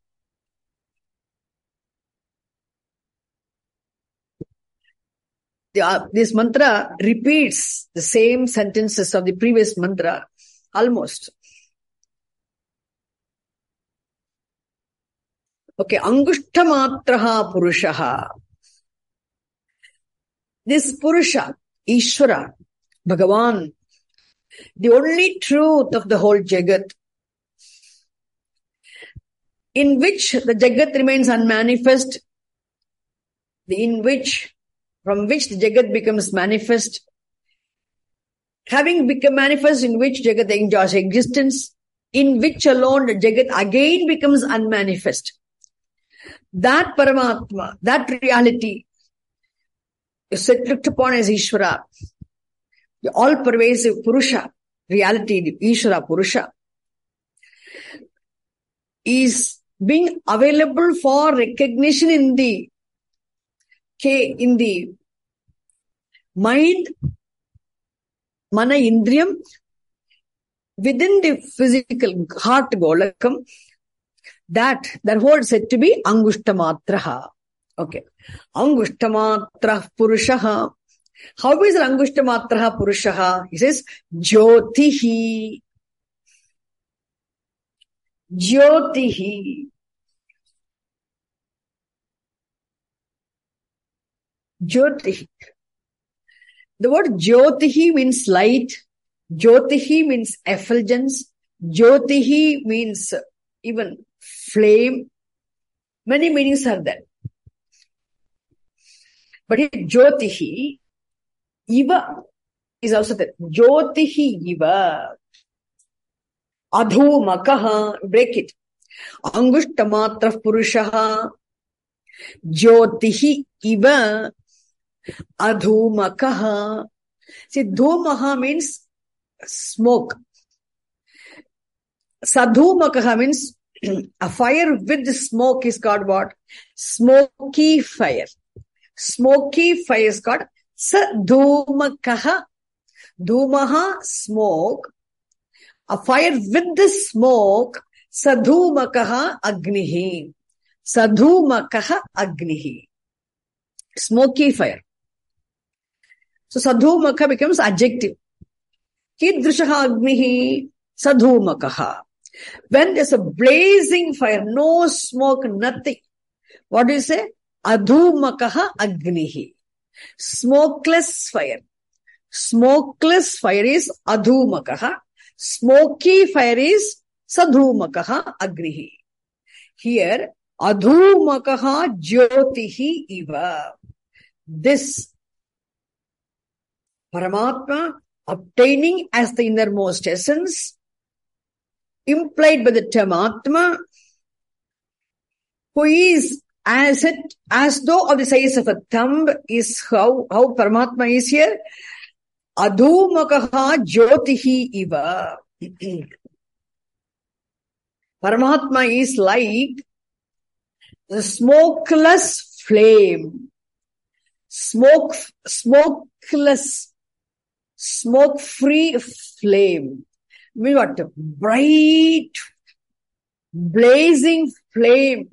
The, uh, this mantra repeats the same sentences of the previous mantra, almost. Okay, Angushthamatraha Purushaha. This Purusha, Ishvara, Bhagavan, the only truth of the whole Jagat, in which the Jagat remains unmanifest, in which from which the Jagat becomes manifest, having become manifest, in which Jagat enjoys existence, in which alone the Jagat again becomes unmanifest. That Paramatma, that reality is looked upon as Ishvara, the all-pervasive Purusha, reality, the Ishvara Purusha, is being available for recognition in the in the mind, mana indriyam, within the physical heart golakam, that, that word said to be Angushthamatraha. Okay. Angushthamatrah Purushaha. How is Angushthamatraha Purushaha? He says, Jyotihi. Jyotihi. Jyotihi. The word Jyotihi means light. Jyotihi means effulgence. Jyotihi means even flame. Many meanings are there. But here, Jyotihi, Iva is also there. Jyotihi Iva. Adhumakaha. Break it. Angushtamatra Purushaha. Jyotihi Iva. Adhumakaha. See, Dhumaha means smoke. Sadhumakaha means a fire with smoke is called what? Smoky fire. Smoky fire is called Sadhumakaha. Dhumaha, smoke. A fire with the smoke, Sadhumakaha Agnihi. Sadhumakaha Agnihi. Smoky fire. So Sadhumaka becomes adjective. Kidrishaha Agnihi. Sadhumakaha. When there's a blazing fire, no smoke, nothing. What do you say? Adhumakaha Agnihi. Smokeless fire. Smokeless fire is Adhumakaha. Smoky fire is Sadhumakaha Agnihi. Here, Adhumakaha Jyotihi Iva. This Paramatma obtaining as the innermost essence, implied by the term Atma, who is as it, as though of the size of a thumb, is how, how Paramatma is here. Adhumakaha Jyotihi Iva. Paramatma is like the smokeless flame. Smoke, smokeless, smoke-free flame. I mean what? Bright, blazing flame.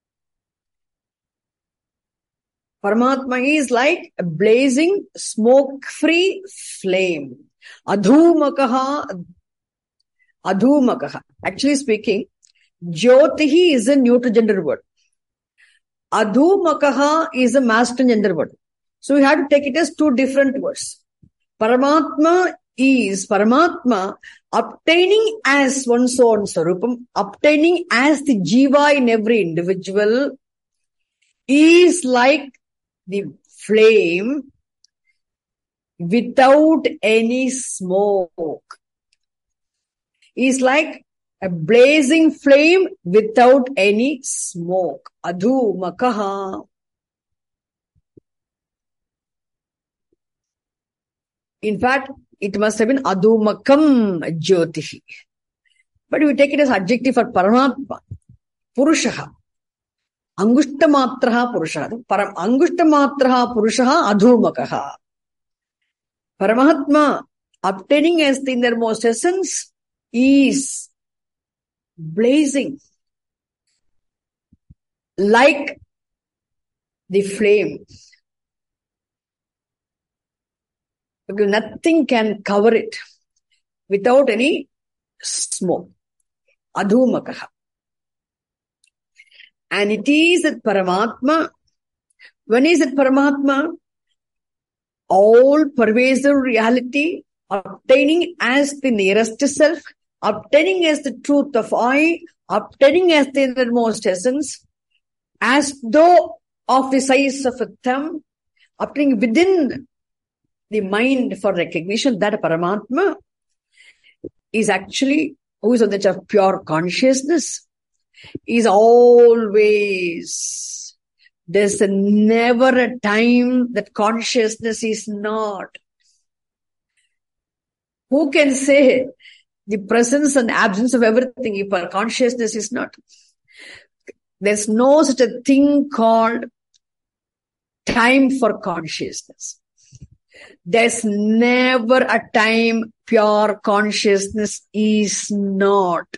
Paramatma is like a blazing, smoke-free flame. Adhumakaha, Adhumakaha. Actually speaking, Jyotihi is a neutral gender word. Adhumakaha is a masculine gender word. So we have to take it as two different words. Paramatma is Paramatma obtaining as one's own Sarupam, obtaining as the Jiva in every individual, is like the flame without any smoke. Is like a blazing flame without any smoke. Adhumakaha. In fact, it must have been Adhumakam Jyotihi. But we take it as adjective for Paramatma. Purushaha. Angushtamatra Purushaha. Param Angushtamatra Purushaha Adhumakaha. Paramatma, obtaining as the innermost essence, is blazing like the flame. Because nothing can cover it without any smoke. Adhumakaha. And it is that Paramatma. When is it Paramatma? All pervasive reality, obtaining as the nearest self, obtaining as the truth of I, obtaining as the innermost essence, as though of the size of a thumb, obtaining within the mind for recognition, that Paramatma is actually, who is on the nature of pure consciousness, is always, there's a never a time that consciousness is not. Who can say the presence and absence of everything if our consciousness is not? There's no such a thing called time for consciousness. There's never a time pure consciousness is not.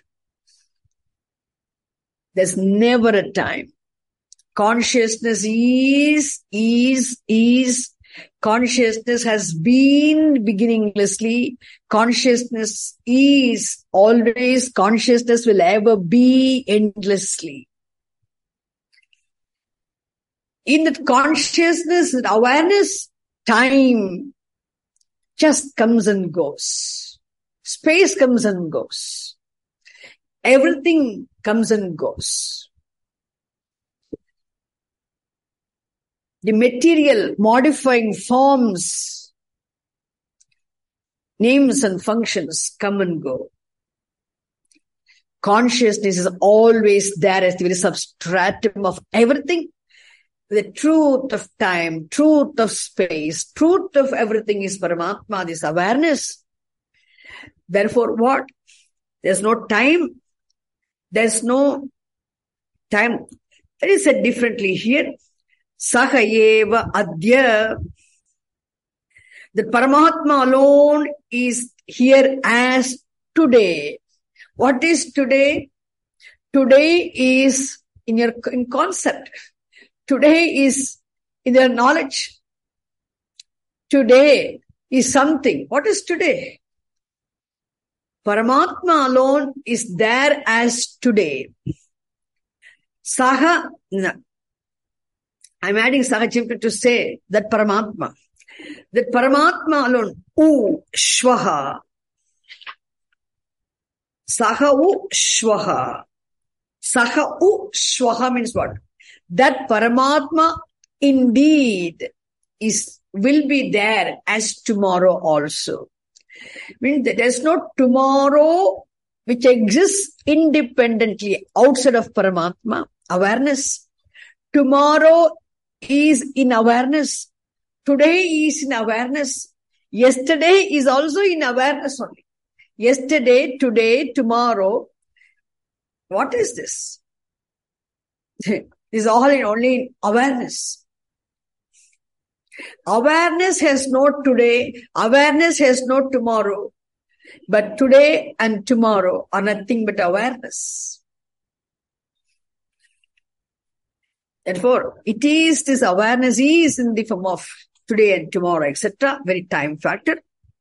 There's never a time. Consciousness is, is, is. Consciousness has been beginninglessly. Consciousness is always. Consciousness will ever be endlessly. In that consciousness, that awareness, time just comes and goes. Space comes and goes. Everything comes and goes. The material modifying forms, names and functions come and go. Consciousness is always there as the very substratum of everything. The truth of time, truth of space, truth of everything is Paramatma, this awareness. Therefore what? There's no time. There's no time. That is said differently here. Saha eva adya. The Paramatma alone is here as today. What is today? Today is in your in concept. Today is in your knowledge. Today is something. What is today? Paramatma alone is there as today. Saha, no. I'm adding Saha simply to say that Paramatma. That Paramatma alone, U Shvaha. Saha U Shvaha. Saha U Shvaha means what? That Paramatma indeed is will be there as tomorrow also. Means that there's no tomorrow which exists independently outside of Paramatma, awareness. Tomorrow is in awareness. Today is in awareness. Yesterday is also in awareness only. Yesterday, today, tomorrow. What is this? This is all in only in awareness. Awareness has no today. Awareness has no tomorrow. But today and tomorrow are nothing but awareness. Therefore, it is this awareness is in the form of today and tomorrow, et cetera. Very time factor.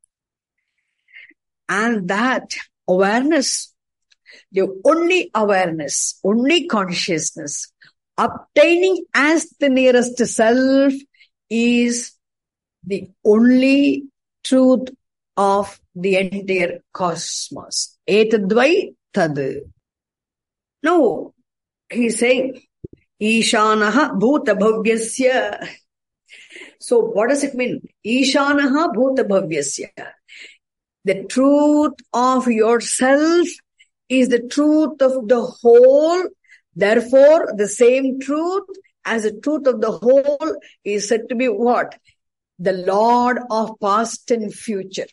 And that awareness, the only awareness, only consciousness, obtaining as the nearest self is the only truth of the entire cosmos. Etadvai tad. No, he's saying, Ishanaha bhuta bhavyasya. So what does it mean? Ishanaha bhuta bhavyasya. The truth of yourself is the truth of the whole. Therefore, the same truth as the truth of the whole is said to be what? The Lord of past and future.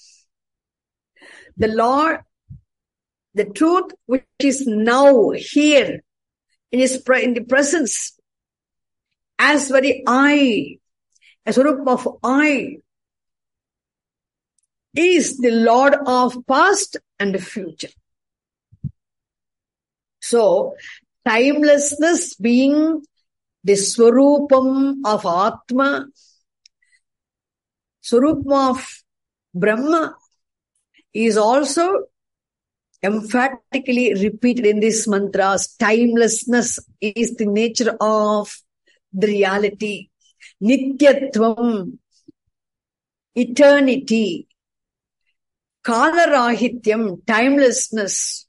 The Lord, the truth which is now here in his in the presence as very I, as a group of I, is the Lord of past and future. So, timelessness being the Swarupam of Atma, Swarupam of Brahma, is also emphatically repeated in these mantras. Timelessness is the nature of the reality. Nityatvam, eternity. Kalarahityam, timelessness.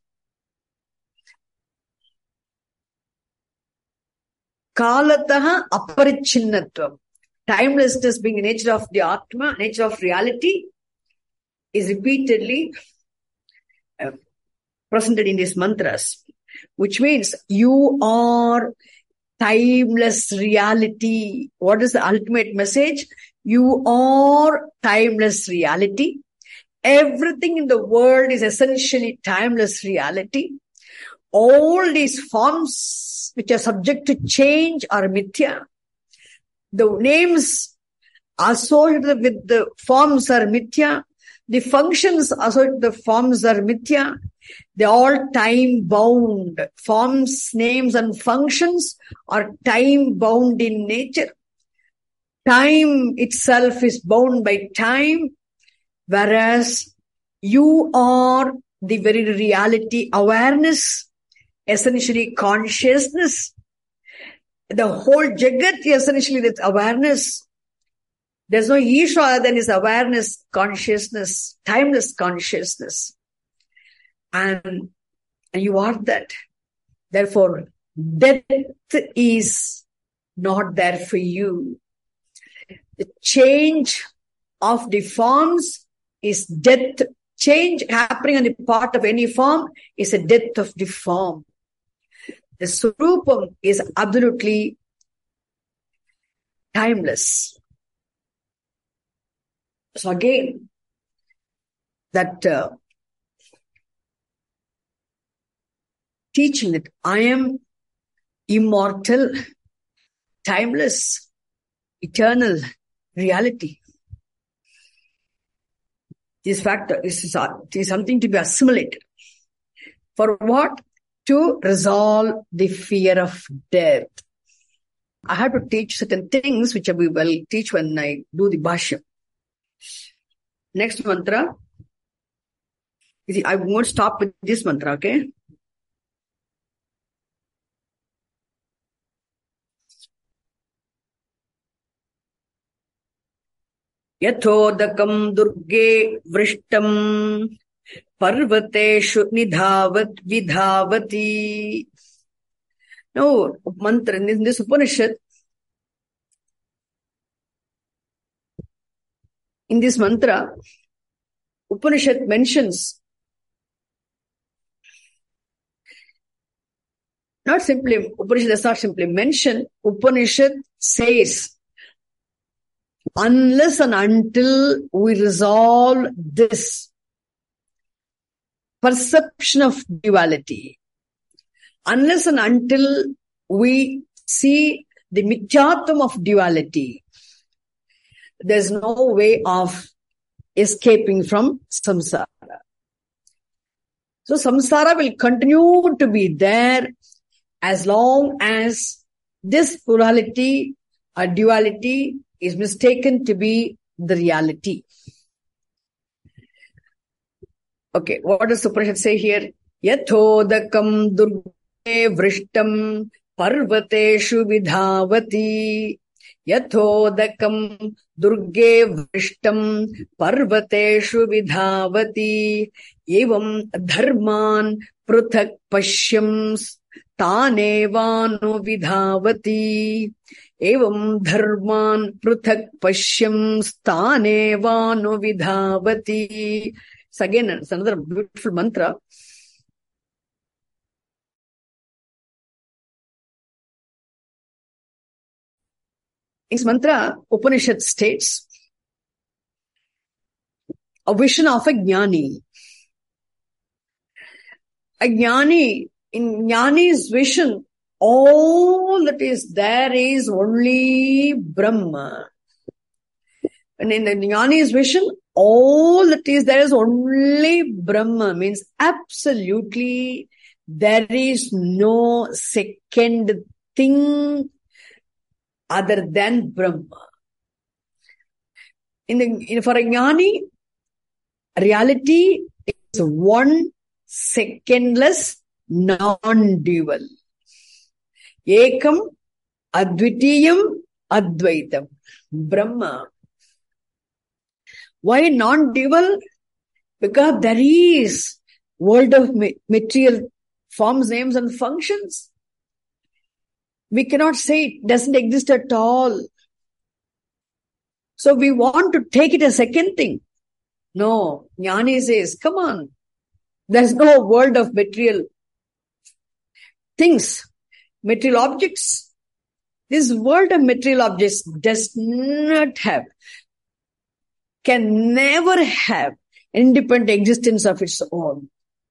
Kalataha aparichinnatvam. Timelessness being the nature of the Atma, nature of reality, is repeatedly uh, presented in these mantras, which means you are timeless reality. What is the ultimate message? You are timeless reality. Everything in the world is essentially timeless reality. All these forms which are subject to change are mithya. The names associated with the forms are mithya. The functions associated with the forms are mithya. They are all time bound. Forms, names and functions are time bound in nature. Time itself is bound by time, whereas you are the very reality, awareness, essentially consciousness. the whole Jagat essentially is awareness. There's no Isha other than his awareness, consciousness, timeless consciousness. And, and you are that. Therefore, death is not there for you. The change of the forms is death. Change happening on the part of any form is a death of the form. The Swarupam is absolutely timeless. So again, that uh, teaching that I am immortal, timeless, eternal reality. This factor is, is something to be assimilated. For what? To resolve the fear of death. I have to teach certain things which I will teach when I do the Bhashya. Next mantra. I won't stop with this mantra, okay? Yathodakam durge vrishtam parvateshu nidhavat vidhavati. No, mantra in this Upanishad, in this mantra, Upanishad mentions not simply, Upanishad does not simply mention, Upanishad says, unless and until we resolve this perception of duality, unless and until we see the mithyatum of duality, there's no way of escaping from samsara. So samsara will continue to be there as long as this plurality or duality is mistaken to be the reality. Okay, what does Upanishad say here? Yathodakam durge vrishtam parvateshu vidhavati. Yathodakam durge vrishtam parvateshu vidhavati. Evam dharman pruthak pashyams tanevanu vidhavati. Evam dharman pruthak pashyams tanevanu vidhavati. So again, it's another beautiful mantra. In this mantra, Upanishad states a vision of a jnani. A jnani, in jnani's vision, all that is there is only Brahma. And in the jnani's vision, all that is there is only Brahma, means absolutely there is no second thing other than Brahma. In the, in, for a jnani, reality is one secondless, non-dual. Ekam, Advitiyam, Advaitam. Brahma. Why non-dual? Because there is world of material forms, names and functions. We cannot say it doesn't exist at all. So we want to take it a second thing. No, Jnani says, come on. There's no world of material things, material objects. This world of material objects does not have, can never have independent existence of its own.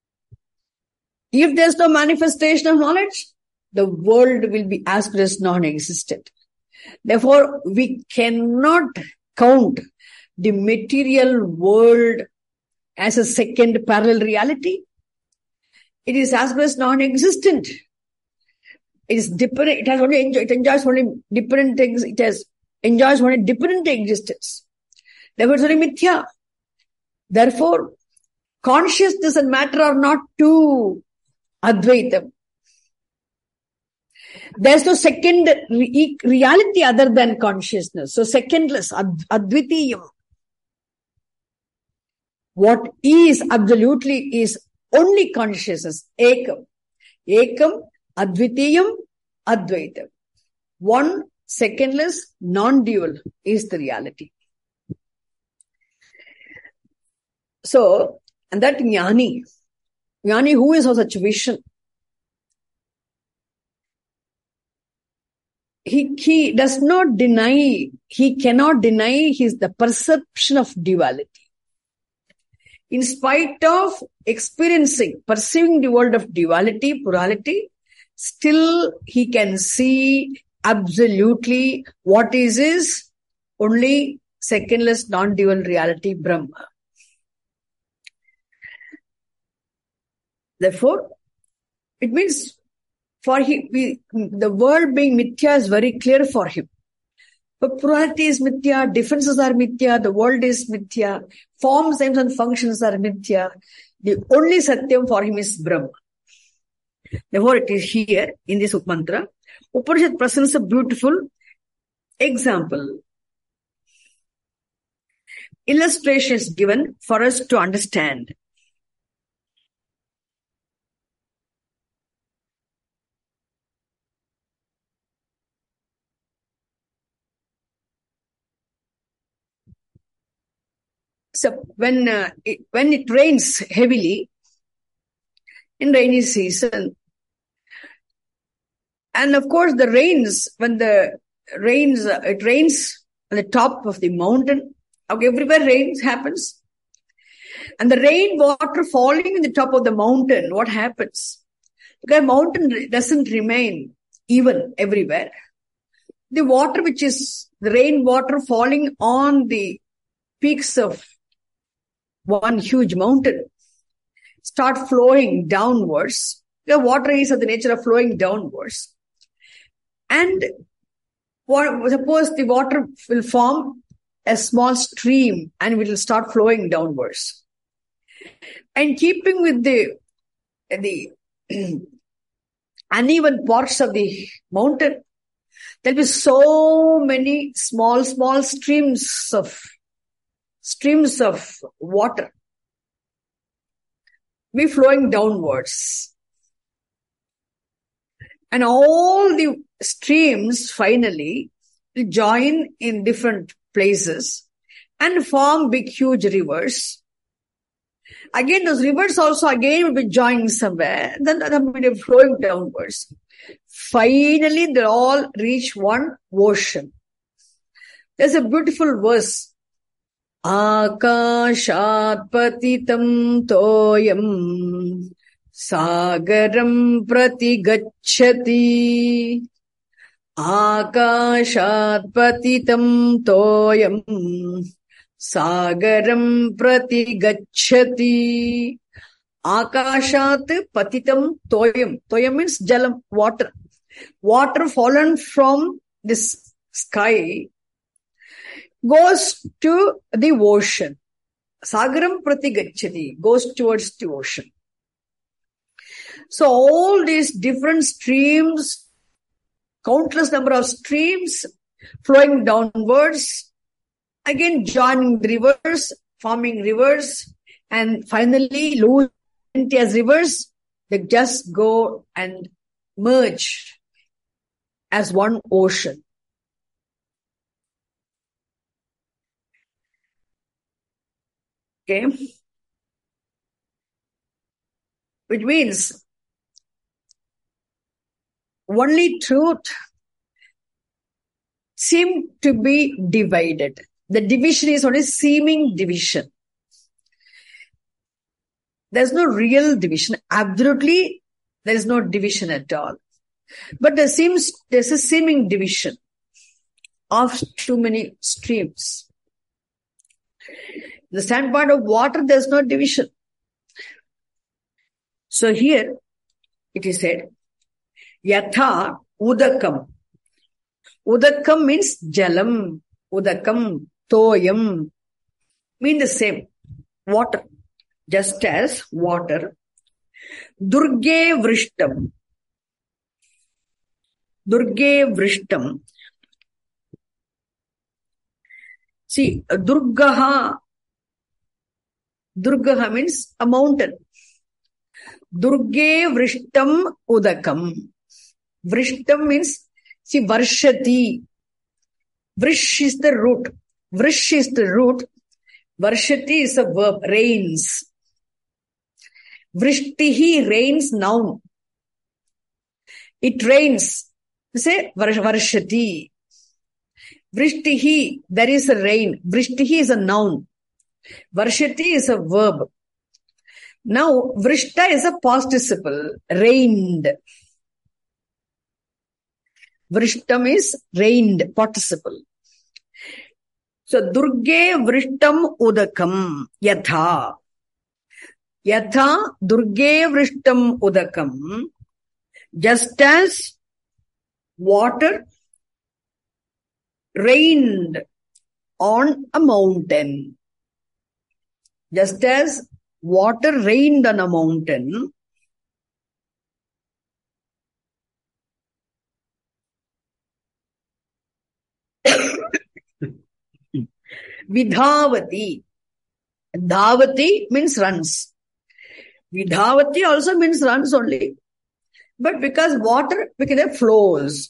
If there's no manifestation of knowledge, the world will be as good as non-existent. Therefore, we cannot count the material world as a second parallel reality. It is as good as non-existent. It is different. It has only enjoy, it enjoys only different things. It has enjoys only different existence. Therefore, it's only mithya. Therefore, consciousness and matter are not two Advaitam. There's no second re- reality other than consciousness. So secondless, ad- advitiyam. What is absolutely is only consciousness. Ekam. Ekam, advitiyam, advaitam. One, secondless, non-dual is the reality. So, and that jnani, jnani who is of such vision, he, he does not deny, he cannot deny his the perception of duality. In spite of experiencing, perceiving the world of duality, plurality, still he can see absolutely what is his only secondless non-dual reality, Brahma. Therefore, it means for him, we, the world being mithya is very clear for him. But plurality is mithya, differences are mithya, the world is mithya, forms, names and functions are mithya. The only satyam for him is Brahma. Therefore, it is here in this mantra. Upanishad presents a beautiful example. Illustrations given for us to understand. So when uh, it, when it rains heavily in rainy season, and of course the rains when the rains uh, it rains on the top of the mountain. Okay, everywhere rains happens, and the rain water falling in the top of the mountain. What happens? Because mountain doesn't remain even everywhere. The water which is the rain water falling on the peaks of one huge mountain start flowing downwards. The water is of the nature of flowing downwards. And what, suppose the water will form a small stream and it will start flowing downwards. And keeping with the, the uneven parts of the mountain, there'll be so many small, small streams of streams of water be flowing downwards. And all the streams finally join in different places and form big, huge rivers. Again, those rivers also again will be joining somewhere. Then they'll be flowing downwards. Finally, they all reach one ocean. There's a beautiful verse. Akashat patitam toyam sagaram prati gacchati. Akashat patitam toyam sagaram prati gacchati. Akashat patitam toyam. Toyam means jalam, water. Water fallen from this sky goes to the ocean. Sagaram prati gacchati, goes towards the ocean. So all these different streams, countless number of streams flowing downwards, again joining the rivers, forming rivers, and finally lose as rivers, they just go and merge as one ocean. Okay, which means only truth seem to be divided. The division is only seeming division. There's no real division. Absolutely, there is no division at all. But there seems there's a seeming division of too many streams. The standpoint of water, there's no division. So here it is said, Yatha udakam. Udakam means jalam. Udakam, toyam, mean the same. Water. Just as water. Durge vrishtam. Durge vrishtam. See, Durgaha, Durgaha means a mountain. Durge vrishtam udakam. Vrishtam means, see, varshati. Vrish is the root. Vrish is the root. Varshati is a verb, rains. Vrishtihi, rains, noun. It rains. Say, varshati. Vrishtihi, there is a rain. Vrishtihi is a noun. Varshati is a verb. Now, vrishta is a participle, rained. Vrishtam is rained, participle. So, Durge vrishtam udakam yatha. Yatha Durge vrishtam udakam. Just as water rained on a mountain. Just as water rained on a mountain. Vidhavati. Dhavati means runs. Vidhavati also means runs only. But because water, because it flows.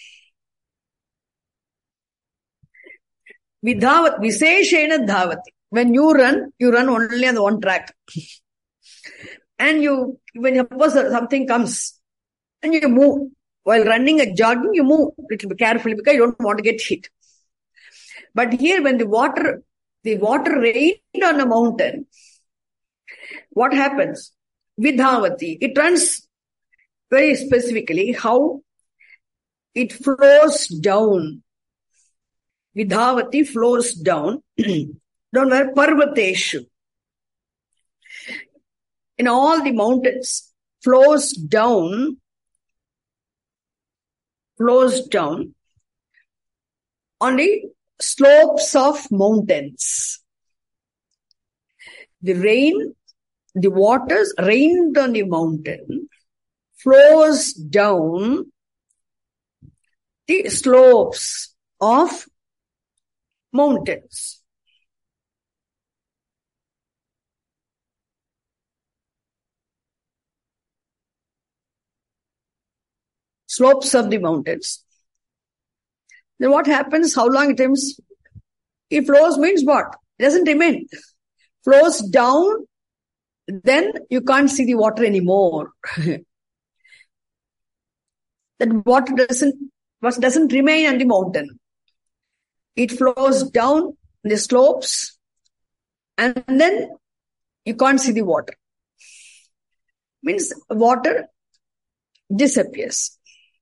Vidhavati, Viseshena dhavati. When you run, you run only on the one track. And you, when suppose something comes, and you move. While running and jogging, you move a little bit carefully because you don't want to get hit. But here, when the water, the water rained on a mountain, what happens? Vidhavati. It runs very specifically how it flows down. Vidhavati flows down. Don't worry, Parvateshu. In all the mountains, flows down, flows down on the slopes of mountains. The rain, the waters rained on the mountain, flows down the slopes of mountains. Slopes of the mountains. Then what happens? How long it is? It flows means what? It doesn't remain. Flows down, then you can't see the water anymore. That water doesn't, doesn't remain on the mountain. It flows down the slopes and then you can't see the water. Means water disappears.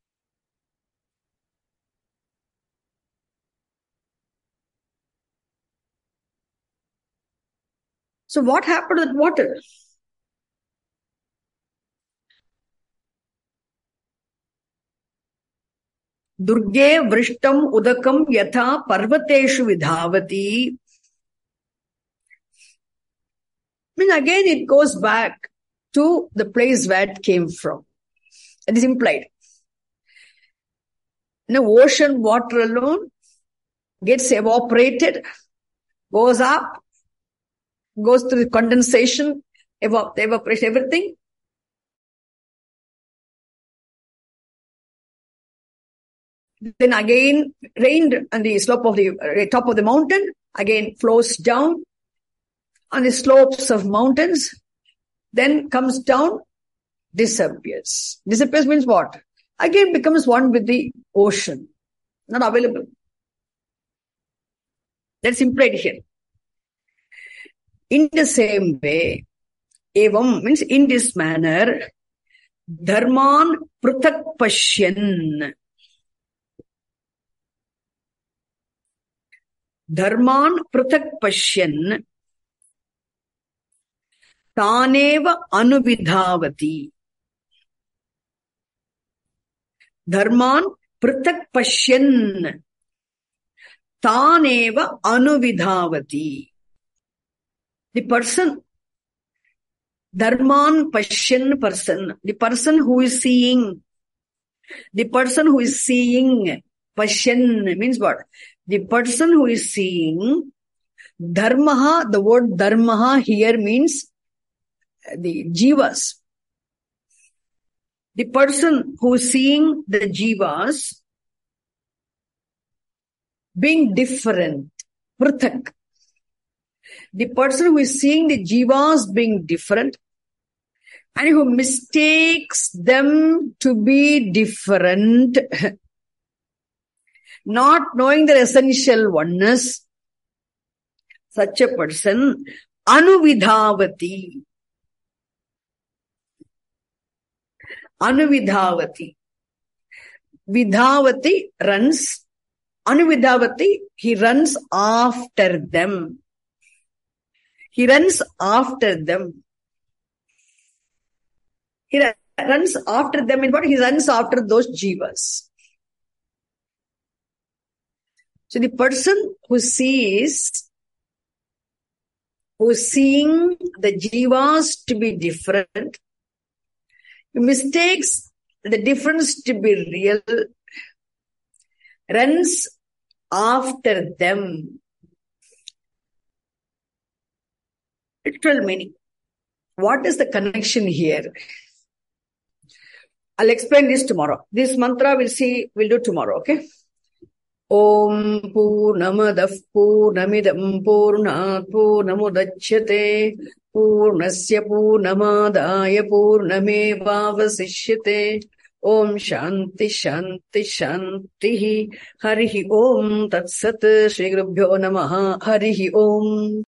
So what happened to that water? Durge vrishtam udakam yatha parvateshu vidhavati. I mean, again it goes back to the place where it came from. It is implied. You know, ocean water alone gets evaporated, goes up, goes through the condensation, evap- evaporates everything. Then again rained on the slope of the uh, top of the mountain, again flows down on the slopes of mountains, then comes down, disappears. Disappears means what? Again becomes one with the ocean. Not available. That's implied here. In the same way, evam means in this manner, dharman pruthak pashyan. Dharman pruthak pashyan taneva anuvidhavati. Dharman pruthak pashyan taneva anuvidhavati. The person, dharman pashyan person, the person who is seeing The person who is seeing, Pashyan means what? The person who is seeing, Dharmaha, the word Dharmaha here means the Jivas. The person who is seeing the Jivas being different, Prithak. The person who is seeing the Jivas being different and who mistakes them to be different, not knowing their essential oneness, such a person, Anuvidhavati. Anuvidhavati. Vidhavati runs. Anuvidhavati, he runs after them. He runs after them. He runs after them in what? He runs after those jivas. So the person who sees, who is seeing the jivas to be different, mistakes the difference to be real, runs after them. Literal meaning. What is the connection here? I'll explain this tomorrow. This mantra we'll see, we'll do tomorrow, okay? Om Purnamadav Purnamidam Purnat Purnamudachyate Purnasya Purnamadaya Purnamevavasishyate. Om Shanti Shanti Shanti. Harihi Om Tat Sat. Shri Gurubhyo Namaha. Harihi Om.